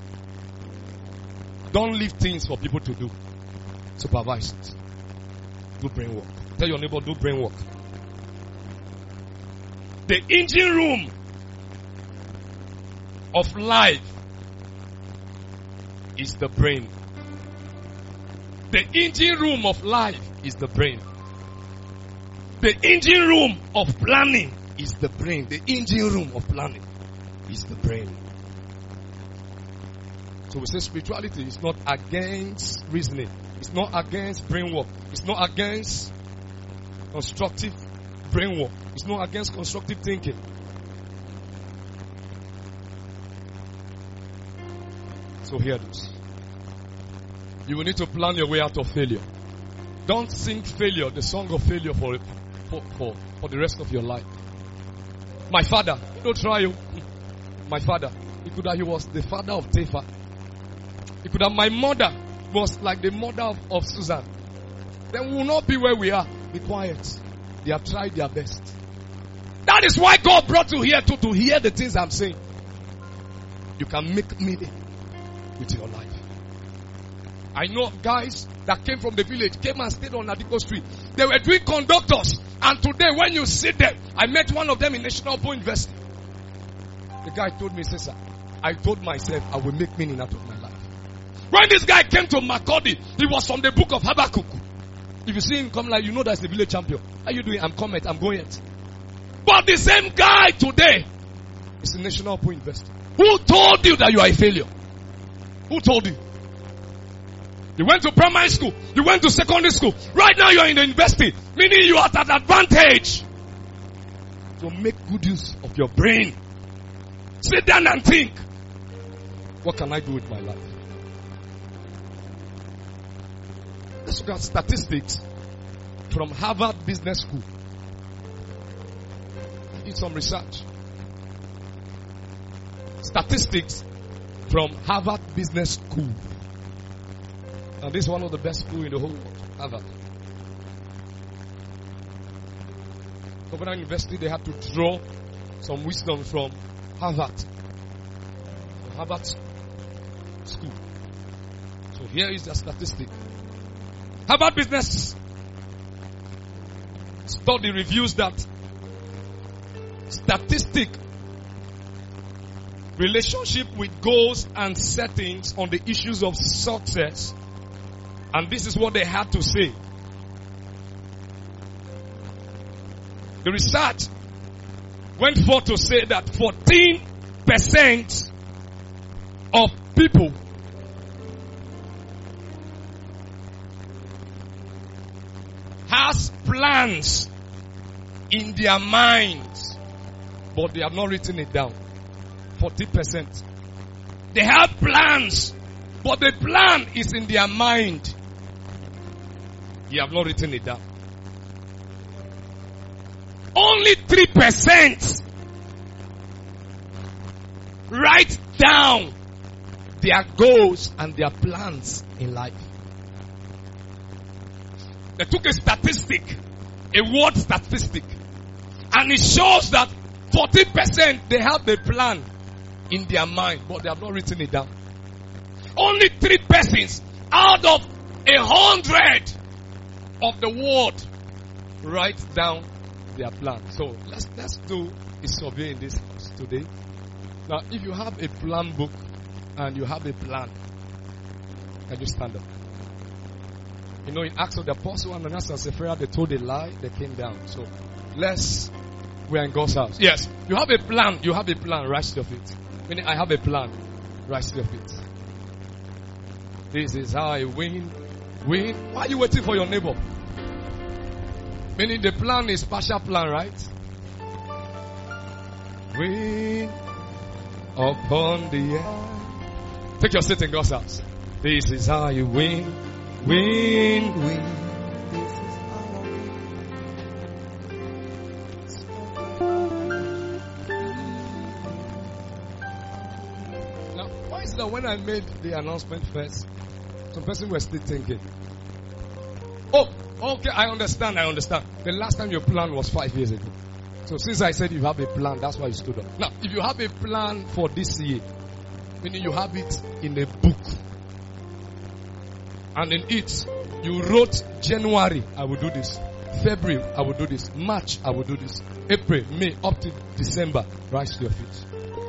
Don't leave things for people to do. Supervise it. Do brain work. Tell your neighbor, do brain work. The engine room of life is the brain. The engine room of life is the brain. The engine room of planning is the brain. The engine room of planning is the brain. So we say spirituality is not against reasoning. It's not against brain work. It's not against constructive brain work. It's not against constructive thinking. So hear this. You will need to plan your way out of failure. Don't sing failure, the song of failure for for, for, for the rest of your life. My father, don't try you. My father, he could have, he was the father of Tefa. He could have, my mother was like the mother of, of Susan. Then we will not be where we are. Be quiet. They have tried their best. That is why God brought you here to, to hear the things I'm saying. You can make meaning with your life. I know guys that came from the village, came and stayed on Adiko Street. They were doing conductors. And today when you see them, I met one of them in National Point University. The guy told me, sir, I told myself I will make meaning out of my life. When this guy came to Makurdi, he was from the book of Habakkuk. If you see him come like, you know that's the village champion. How you doing? I'm Comet, I'm going it. But the same guy today is in National Point University. Who told you that you are a failure? Who told you? You went to primary school. You went to secondary school. Right now you are in the university. Meaning you are at an advantage. to make good use of your brain. Sit down and think. What can I do with my life? Let's look at statistics from Harvard Business School. I did some research. Statistics from Harvard Business School. And this is one of the best schools in the whole world. Harvard. Covenant University, they had to draw some wisdom from Harvard. From Harvard School. So here is the statistic. Harvard Business Study reviews that statistic relationship with goals and settings on the issues of success. And this is what they had to say. The research went forth to say that fourteen percent of people has plans in their minds, but they have not written it down. forty percent. They have plans, but the plan is in their mind. You have not written it down. Only three percent write down their goals and their plans in life. They took a statistic, a word statistic, and it shows that forty percent they have a plan in their mind, but they have not written it down. Only three persons out of a hundred of the world write down their plan. So let's let's do a survey in this house today. Now, if you have a plan book and you have a plan, can you stand up? You know, in Acts of the Apostle, Ananias and Sapphira, they told a lie, they came down. So let's, we are in God's house. Yes, you have a plan. You have a plan. Rise to your feet. Meaning, I have a plan. Rise to your feet. This is how I win. Win. Why are you waiting for your neighbor? Meaning the plan is partial plan, right? Win upon the air. Take your seat in God's house. This is how you win. Win. Win. This is how I win. Now, why is it that when I made the announcement first, some person were still thinking, oh, okay, I understand, I understand. The last time your plan was five years ago. So since I said you have a plan, that's why you stood up. Now, if you have a plan for this year, meaning you have it in a book, and in it, you wrote January, I will do this. February, I will do this. March, I will do this. April, May, up to December. Rise to your feet.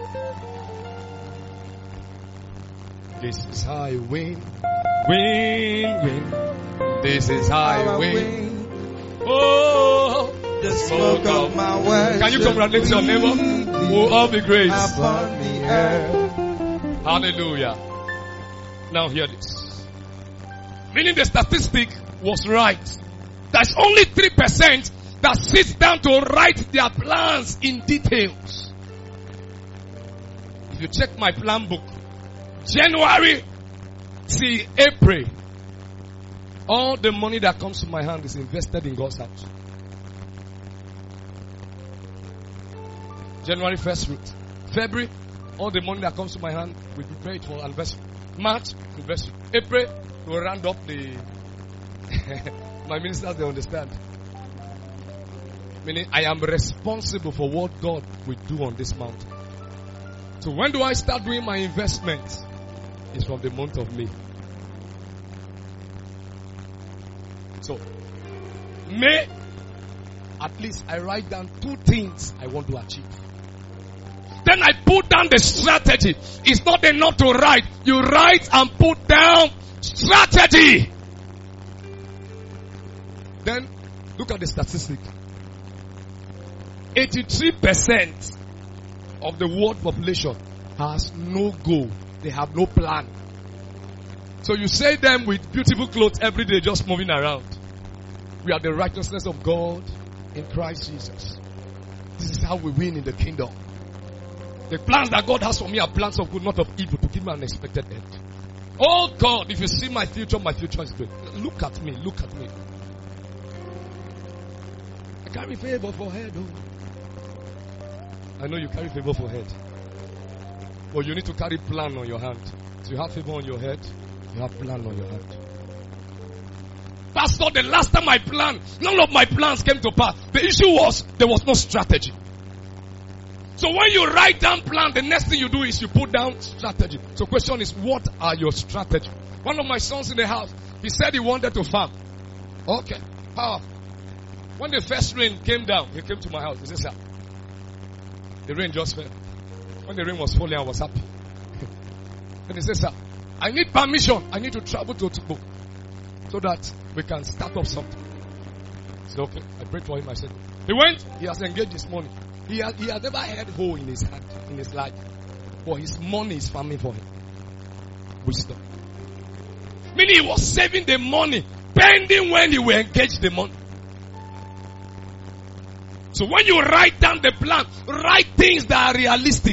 This is how I win. Win, win. This is how I win. Oh, the smoke of my worship. Can you congratulate your neighbor? Oh, all be grace. Upon the earth. Hallelujah. Now hear this. Meaning the statistic was right. There's only three percent that sits down to write their plans in details. If you check my plan book, January till April, all the money that comes to my hand is invested in God's house. January first fruit. February, all the money that comes to my hand will be paid for anniversary. March, anniversary. April, we'll round up the... My ministers, they understand. Meaning, I am responsible for what God will do on this mountain. So when do I start doing my investments? It's from the month of May. So, May, at least I write down two things I want to achieve. Then I put down the strategy. It's not enough to write. You write and put down strategy. Then, look at the statistic. eighty-three percent of the world population has no goal. They have no plan. So you say them with beautiful clothes every day just moving around. We are the righteousness of God in Christ Jesus. This is how we win in the kingdom. The plans that God has for me are plans of good, not of evil, to give me an expected end. Oh God, if you see my future, my future is great. Look at me, look at me. I carry favor for head. Oh. I know you carry favor for head. But you need to carry plan on your hand. So you have favor on your head, you have plan on your hand. Pastor, the last time I planned, none of my plans came to pass. The issue was, there was no strategy. So when you write down plan, the next thing you do is you put down strategy. So question is, what are your strategy? One of my sons in the house, he said he wanted to farm. Okay, powerful. When the first rain came down, he came to my house. He said, sir, the rain just fell. When the rain was falling, I was happy. And he said, sir, I need permission. I need to travel to Otukpo so that we can start up something. I said, okay. I prayed for him. I said, he went. He has engaged this money. He has, he has never had hoe in his hand, in his life. But his money is farming for him. Wisdom. Meaning he was saving the money pending when he will engage the money. So when you write down the plan, write things that are realistic.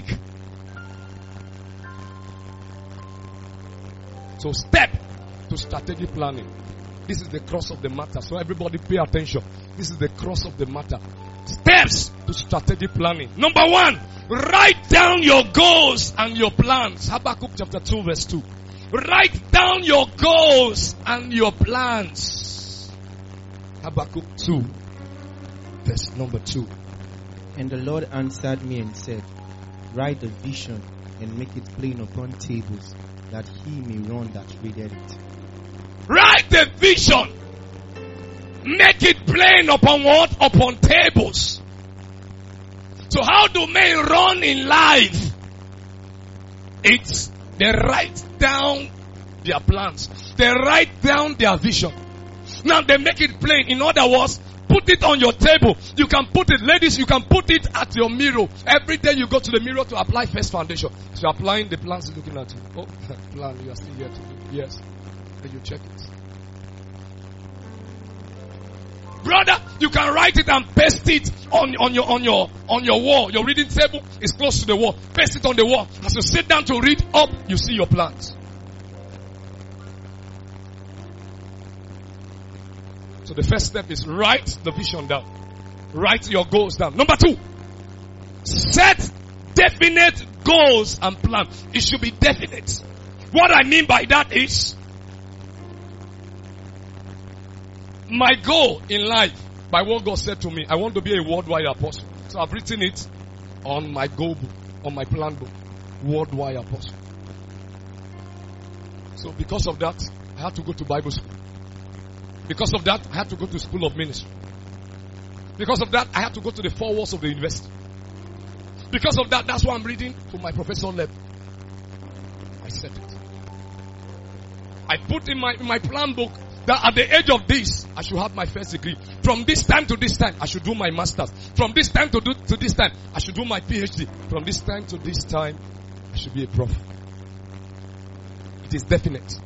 So step to strategic planning. This is the cross of the matter. So everybody pay attention. This is the cross of the matter. Steps to strategic planning. Number one, write down your goals and your plans. Habakkuk chapter two verse two. Write down your goals and your plans. Habakkuk two verse number two. And the Lord answered me and said, write the vision and make it plain upon tables, that he may run that readeth it. Write the vision. Make it plain upon what? Upon tables. So how do men run in life? It's they write down their plans. They write down their vision. Now they make it plain. In other words, put it on your table. You can put it, ladies, you can put it at your mirror. Every day you go to the mirror to apply first foundation. So you're applying the plans, looking at you. Oh, plan, you are still here to do. Yes. Then you check it. Brother, you can write it and paste it on, on your on your on your wall. Your reading table is close to the wall. Paste it on the wall. As you sit down to read up, you see your plans. So the first step is write the vision down. Write your goals down. Number two, set definite goals and plans. It should be definite. What I mean by that is, my goal in life, by what God said to me, I want to be a worldwide apostle. So I've written it on my goal book, on my plan book, worldwide apostle. So because of that, I had to go to Bible school. Because of that, I had to go to school of ministry. Because of that, I had to go to the four walls of the university. Because of that, that's why I'm reading to my professor level. I said it. I put in my in my plan book that at the age of this, I should have my first degree. From this time to this time, I should do my master's. From this time to, do, to this time, I should do my PhD. From this time to this time, I should be a prophet. It is definite.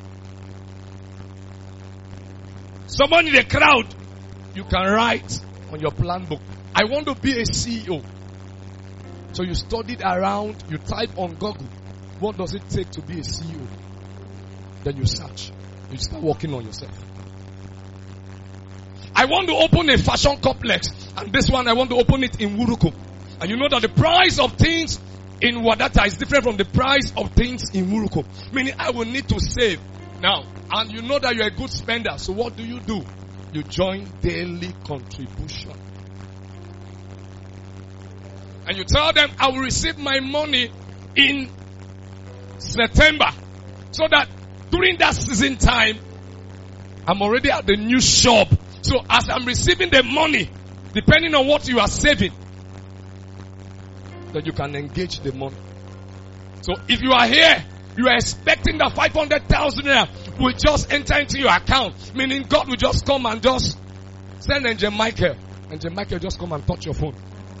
Someone in the crowd, you can write on your plan book, I want to be a C E O. So you studied around, you type on Google, what does it take to be a C E O? Then you search. You start working on yourself. I want to open a fashion complex. And this one, I want to open it in Wurukum. And you know that the price of things in Wadata is different from the price of things in Wurukum. Meaning I will need to save. Now, and you know that you're a good spender. So what do you do? You join daily contribution. And you tell them, I will receive my money in September. So that during that season time, I'm already at the new shop. So as I'm receiving the money, depending on what you are saving, then you can engage the money. So if you are here, you are expecting that five hundred thousand naira will just enter into your account. Meaning God will just come and just send Angel Michael. Angel Michael just come and touch your phone.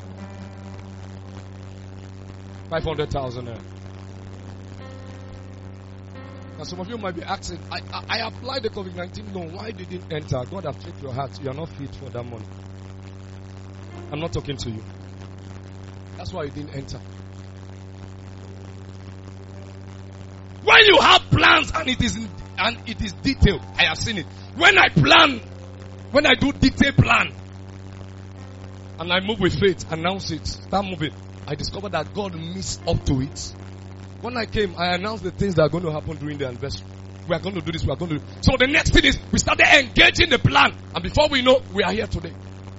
five hundred thousand naira. Now some of you might be asking, I, I, I applied the COVID nineteen loan. Why did it enter? God have checked your heart. You are not fit for that money. I'm not talking to you. That's why you didn't enter. When you have plans and it is in, and it is detailed, I have seen it. When I plan, when I do detailed plan, and I move with faith, announce it, start moving, I discover that God missed up to it. When I came, I announced the things that are going to happen during the anniversary. We are going to do this, we are going to do this. So the next thing is, we started engaging the plan. And before we know, we are here today.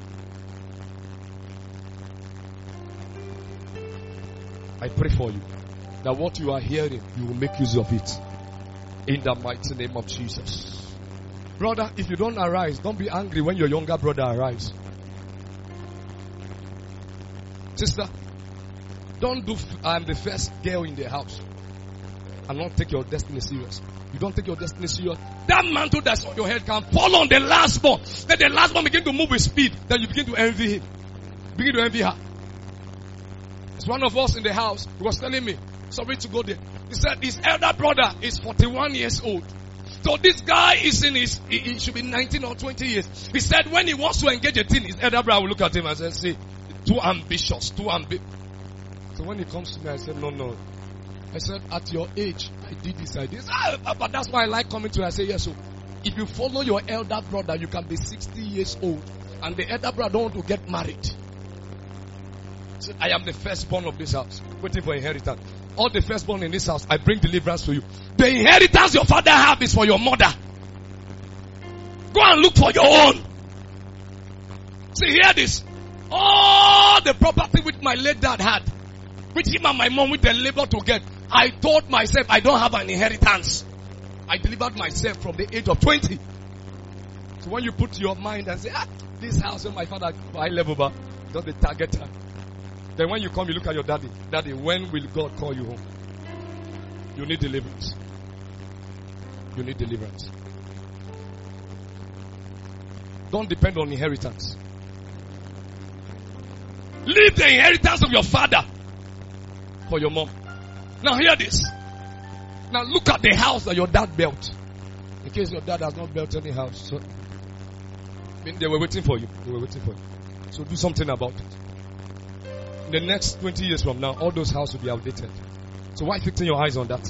I pray for you that what you are hearing, you will make use of it. In the mighty name of Jesus. Brother, if you don't arise, don't be angry when your younger brother arrives. Sister, don't do I'm the first girl in the house and not take your destiny serious. You don't take your destiny serious. That mantle that's on your head can fall on the last born. Then the last born begin to move with speed. Then you begin to envy him. Begin to envy her. It's one of us in the house who was telling me, sorry to go there. He said his elder brother is forty-one years old. So this guy is in his, he, he should be nineteen or twenty years. He said when he wants to engage a teen, his elder brother will look at him and say, see, too ambitious, too ambitious. So when he comes to me, I said, no, no. I said, at your age, I did this, I did this. Ah, but that's why I like coming to you. I say, yes, so if you follow your elder brother, you can be sixty years old. And the elder brother don't want to get married. I said, I am the firstborn of this house, waiting for inheritance. All the firstborn in this house, I bring deliverance to you. The inheritance your father have is for your mother. Go and look for your own. See, hear this. All the property which my late dad had, which him and my mom with the labor to get, I told myself I don't have an inheritance. I delivered myself from the age of twenty. So when you put your mind and say, ah, this house where my father high level, but just the target time. Then when you come, you look at your daddy. Daddy, when will God call you home? You need deliverance. You need deliverance. Don't depend on inheritance. Leave the inheritance of your father for your mom. Now hear this. Now look at the house that your dad built. In case your dad has not built any house. So, I mean, they were waiting for you. They were waiting for you. So do something about it. In the next twenty years from now, all those houses will be outdated. So why fixing your eyes on that?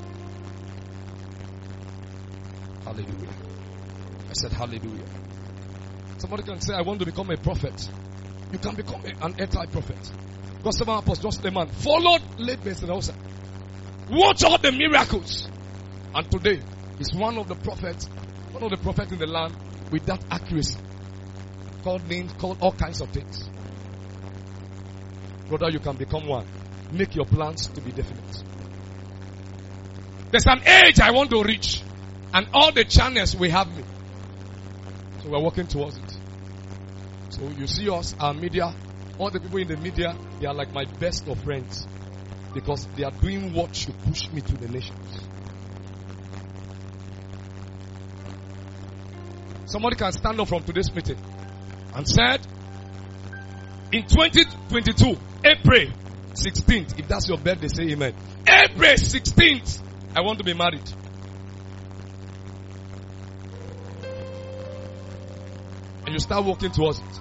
Hallelujah. I said hallelujah. Somebody can say, I want to become a prophet. You can become a, an anti-prophet. Gospel apostle, just a man. Followed late Mister Rosa. Watch all the miracles. And today, is one of the prophets, one of the prophets in the land with that accuracy. Called names, called all kinds of things. Brother, you can become one. Make your plans to be definite. There's an age I want to reach. And all the channels we have me. So we're working towards it. So you see us, our media, all the people in the media, they are like my best of friends. Because they are doing what should push me to the nations. Somebody can stand up from today's meeting and said, in twenty twenty-two, April sixteenth, if that's your birthday, say amen. April sixteenth, I want to be married. And you start working towards it.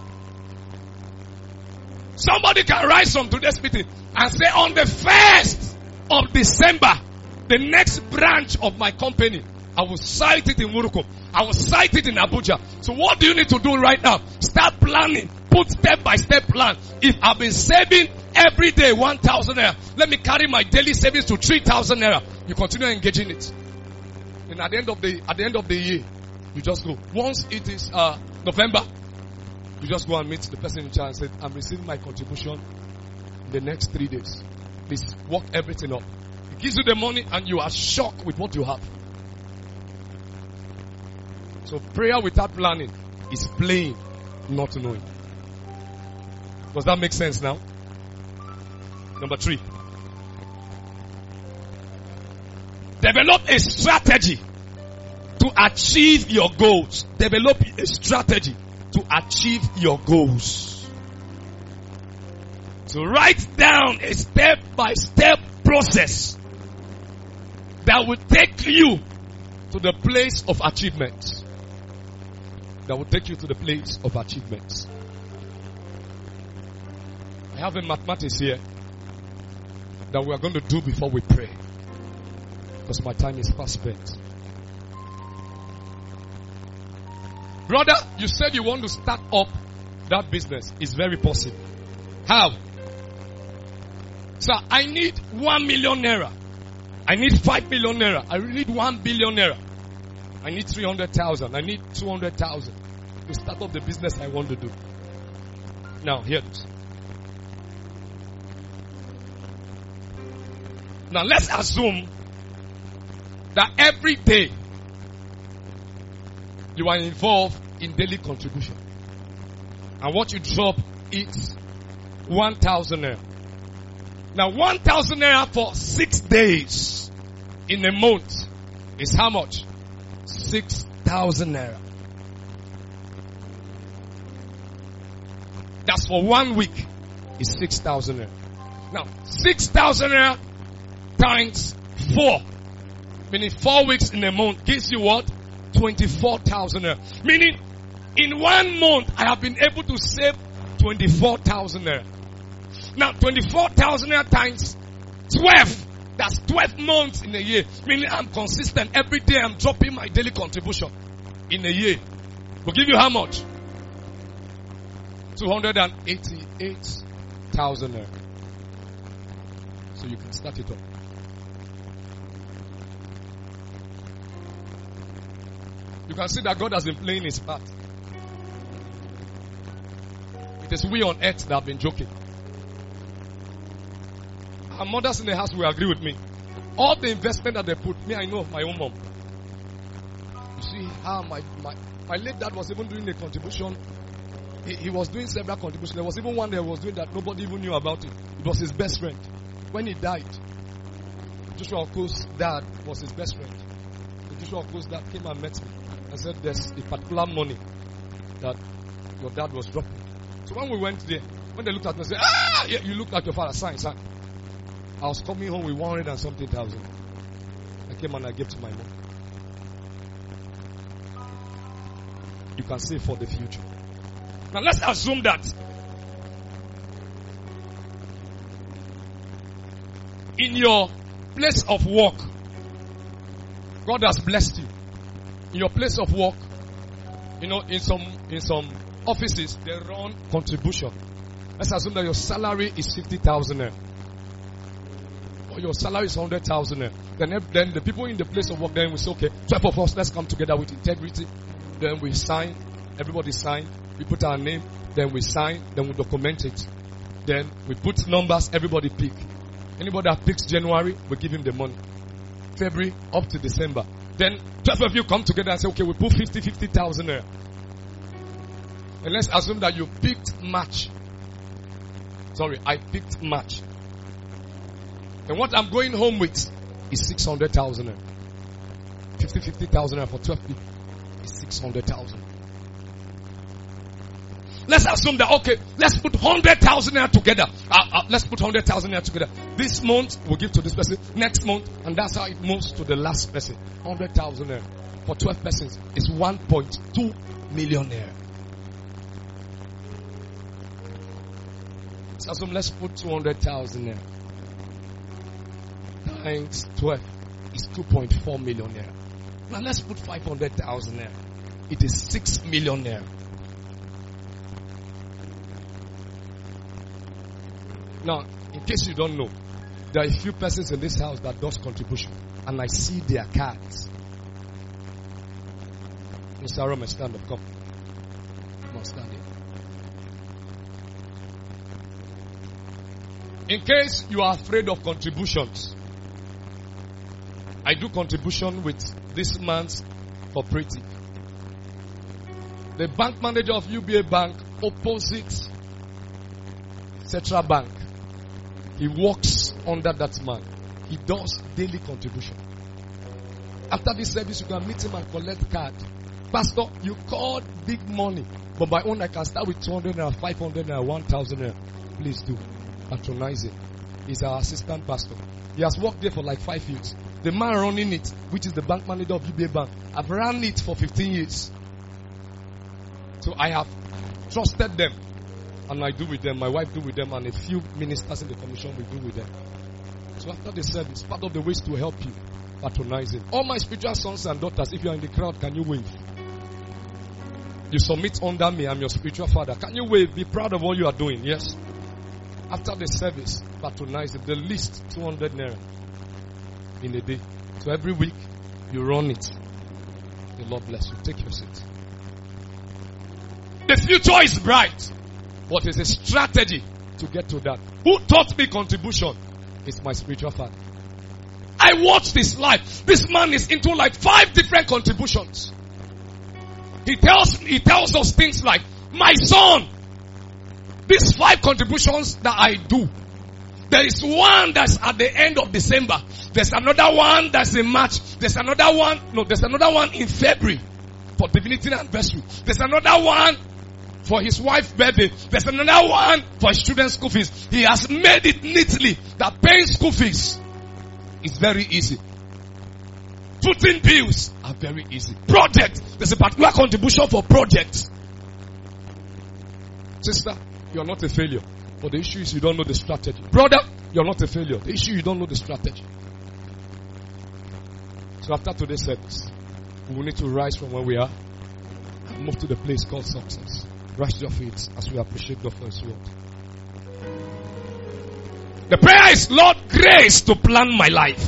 Somebody can rise from today's meeting and say, on the first of December, the next branch of my company, I will site it in Muruko. I will site it in Abuja. So what do you need to do right now? Start planning. Put step by step plan. If I've been saving every day one thousand naira, let me carry my daily savings to three thousand naira. You continue engaging it. And at the end of the, at the end of the year, you just go. Once it is, uh, November, you just go and meet the person in charge and say, I'm receiving my contribution in the next three days. Please work everything up. It gives you the money and you are shocked with what you have. So prayer without planning is playing, not knowing. Does that make sense now? Number three. Develop a strategy to achieve your goals. Develop a strategy to achieve your goals. So write down a step-by-step process that will take you to the place of achievement. That will take you to the place of achievement. I have a mathematics here that we are going to do before we pray, because my time is fast spent. Brother, you said you want to start up that business. It's very possible. How? Sir, I need one million naira. I need five million naira. I need one billion naira. I need three hundred thousand. I need two hundred thousand to start up the business I want to do. Now, hear this. Now, let's assume that every day you are involved in daily contribution. And what you drop is one thousand naira. Now, one thousand naira for six days in a month is how much? six thousand naira. That's for one week. Is six thousand naira. Now, six thousand naira times four, meaning four weeks in a month, gives you what? twenty-four thousand naira. Meaning, in one month, I have been able to save twenty-four thousand naira. Now, twenty-four thousand naira times twelve. That's twelve months in a year. Meaning, I'm consistent. Every day, I'm dropping my daily contribution in a year. Will give you how much? two hundred eighty-eight thousand naira. So you can start it up. You can see that God has been playing his part. It is we on earth that have been joking. Our mothers in the house will agree with me. All the investment that they put, me, I know my own mom. You see how my, my, my late dad was even doing a contribution. He, he was doing several contributions. There was even one that was doing that nobody even knew about it. It was his best friend. When he died, Joshua Oko's dad was his best friend. So Joshua Oko's dad came and met me and said there's a particular money that your dad was dropping. So when we went there, when they looked at me and said, ah, yeah, you look like your father, sign, sign. I was coming home with one hundred and something thousand. I came and I gave to my mom. You can save for the future. Now let's assume that in your place of work, God has blessed you. In your place of work, you know, in some in some offices, they run contribution. Let's assume that your salary is fifty thousand naira. Or your salary is one hundred thousand naira. Then, then the people in the place of work, then we say, okay, twelve of us, let's come together with integrity. Then we sign. Everybody sign. We put our name. Then we sign. Then we document it. Then we put numbers. Everybody pick. Anybody that picks January, we give him the money. February up to December. Then twelve of you come together and say, okay, we put fifty, fifty thousand naira. And let's assume that you picked March. Sorry, I picked March. And what I'm going home with is six hundred thousand naira. fifty, fifty thousand naira for twelve people is six hundred thousand. Let's assume that, okay, let's put one hundred thousand naira together. Uh, uh, let's put one hundred thousand naira together. This month, we'll give to this person. Next month, and that's how it moves to the last person. one hundred thousand naira for twelve persons is one point two million naira. Let's assume, let's put two hundred thousand naira times twelve is two point four million naira. Now let's put five hundred thousand naira. It is six million naira. Now, in case you don't know, there are a few persons in this house that does contribution, and I see their cards. Mister Arome, stand up, come. Come on, stand here. In case you are afraid of contributions, I do contribution with this man's cooperative. The bank manager of U B A Bank, opposite Central Bank. He works under that man. He does daily contribution. After this service, you can meet him and collect card. Pastor, you called big money, but by own I can start with two hundred naira, five hundred naira, one thousand naira. Please do. Patronize him. He's our assistant pastor. He has worked there for like five years. The man running it, which is the bank manager of U B A Bank, I've run it for fifteen years. So I have trusted them. And I do with them, my wife do with them, and a few ministers in the commission we do with them. So after the service, part of the ways to help you, patronizing. All my spiritual sons and daughters, if you are in the crowd, can you wave? You submit under me, I'm your spiritual father. Can you wave? Be proud of what you are doing, yes? After the service, patronizing, the least two hundred naira in a day. So every week, you run it. The Lord bless you. Take your seat. The future is bright. But it's a strategy to get to that. Who taught me contribution? It's my spiritual father. I watched his life. This man is into like five different contributions. He tells he tells us things like, my son, these five contributions that I do, there is one that's at the end of December. There's another one that's in March. There's another one, no, there's another one in February for divinity anniversary. There's another one for his wife's birthday. There's another one for his children's school fees. He has made it neatly that paying school fees is very easy. Putting bills are very easy. Project, there's a particular contribution for projects. Sister, you are not a failure. But the issue is you don't know the strategy. Brother, you are not a failure. The issue is you don't know the strategy. So after today's service, we will need to rise from where we are and move to the place called success. Rise to your feet as we appreciate God for His word. The prayer is, Lord, grace to plan my life.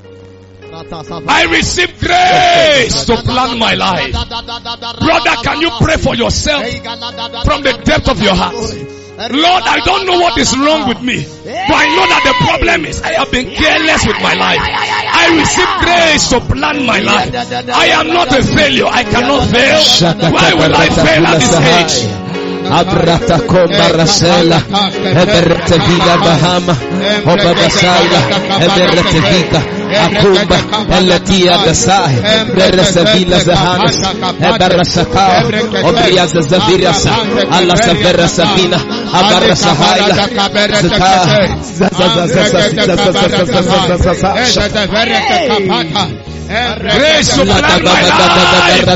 I receive grace to plan my life. Brother, can you pray for yourself from the depth of your heart? Lord, I don't know what is wrong with me, but I know that the problem is I have been careless with my life. I receive grace to plan my life. I am not a failure. I cannot fail. Why will I fail at this age? Abrata komba rasela eberete vida bahama obabasaila eberete vida akumba elatia dasai berese vila zahanas eberasaka obria zavirasa alla savera sabina abarasa haila zata grace to plan my life.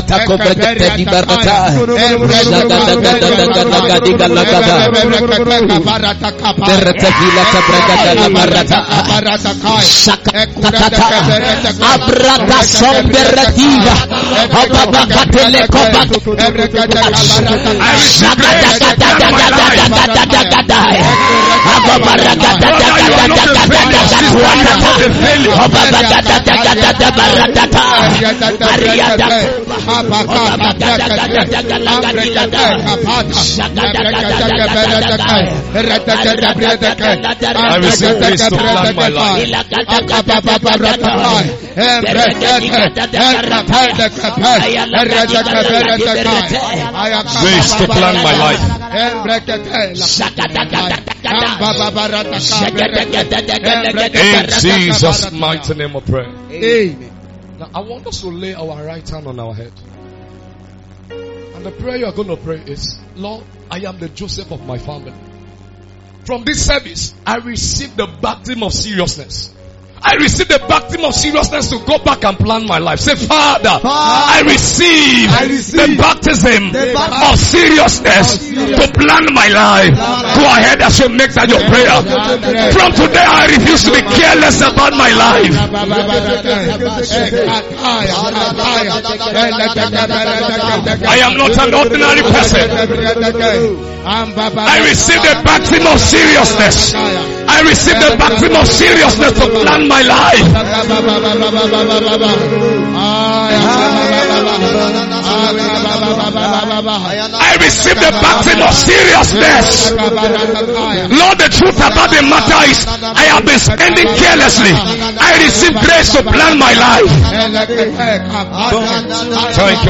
Abrata somberativa ababakatele kobat I receive grace to plan my life. Grace to plan my life. In Jesus' mighty name of prayer. Amen. Now I want us to lay our right hand on our head. And the prayer you are going to pray is, Lord, I am the Joseph of my family. From this service, I receive the baptism of seriousness. I receive the baptism of seriousness to go back and plan my life. Say, Father, Father I, receive I receive the baptism the of seriousness to plan my life. Go ahead as you make that your prayer. From today, I refuse to be careless about my life. I am not an ordinary person. I receive the baptism of seriousness. I receive the baptism of seriousness to plan my life. I receive the baptism of seriousness. Lord, the truth about the matter is I have been spending carelessly. I receive grace to plan my life. Thank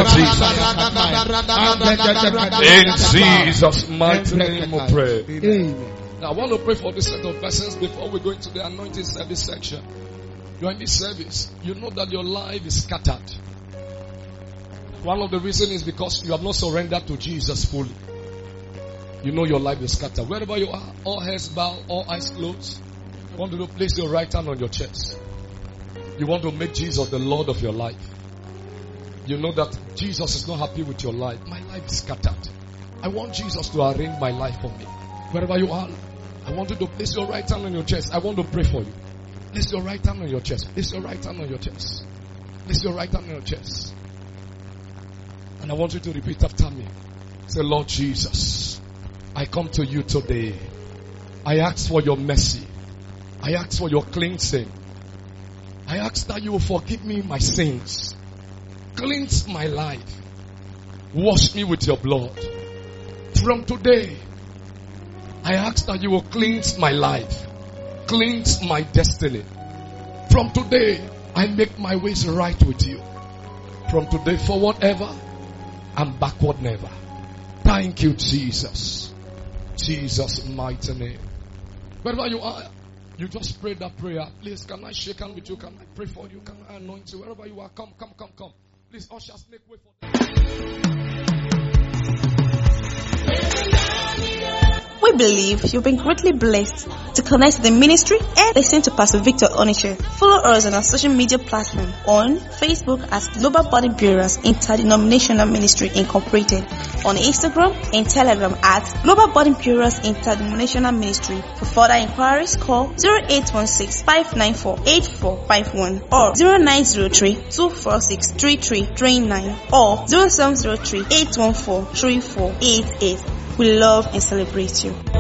you, Jesus. In Jesus' mighty name we pray. Amen. Now I want to pray for this set of persons before we go into the anointing service section. You are in this service. You know that your life is scattered. One of the reasons is because you have not surrendered to Jesus fully. You know your life is scattered. Wherever you are, all heads bowed, all eyes closed. You want to place your right hand on your chest. You want to make Jesus the Lord of your life. You know that Jesus is not happy with your life. My life is scattered. I want Jesus to arrange my life for me. Wherever you are, I want you to place your right hand on your chest. I want to pray for you. Place your right hand on your chest. Place your right hand on your chest. Place your right hand on your chest. And I want you to repeat after me. Say, Lord Jesus, I come to you today. I ask for your mercy. I ask for your cleansing. I ask that you will forgive me my sins. Cleanse my life. Wash me with your blood. From today, I ask that you will cleanse my life. Cleanse my destiny. From today, I make my ways right with you. From today forward ever and backward never. Thank you, Jesus. Jesus' mighty name. Wherever you are, you just pray that prayer. Please, can I shake hands with you? Can I pray for you? Can I anoint you? Wherever you are, come, come, come, come. Please, ushers, make way for them. We believe you've been greatly blessed. To connect to the ministry and listen to Pastor Victor Onitsha, follow us on our social media platform on Facebook as Global Body Bearers Interdenominational Ministry Incorporated, on Instagram and Telegram at Global Body Bearers Interdenominational Ministry. For further inquiries, call zero eight one six, five nine four, eight four five one or zero nine zero three, two four six, three three three nine or zero seven zero three, eight one four, three four eight eight. We love and celebrate you.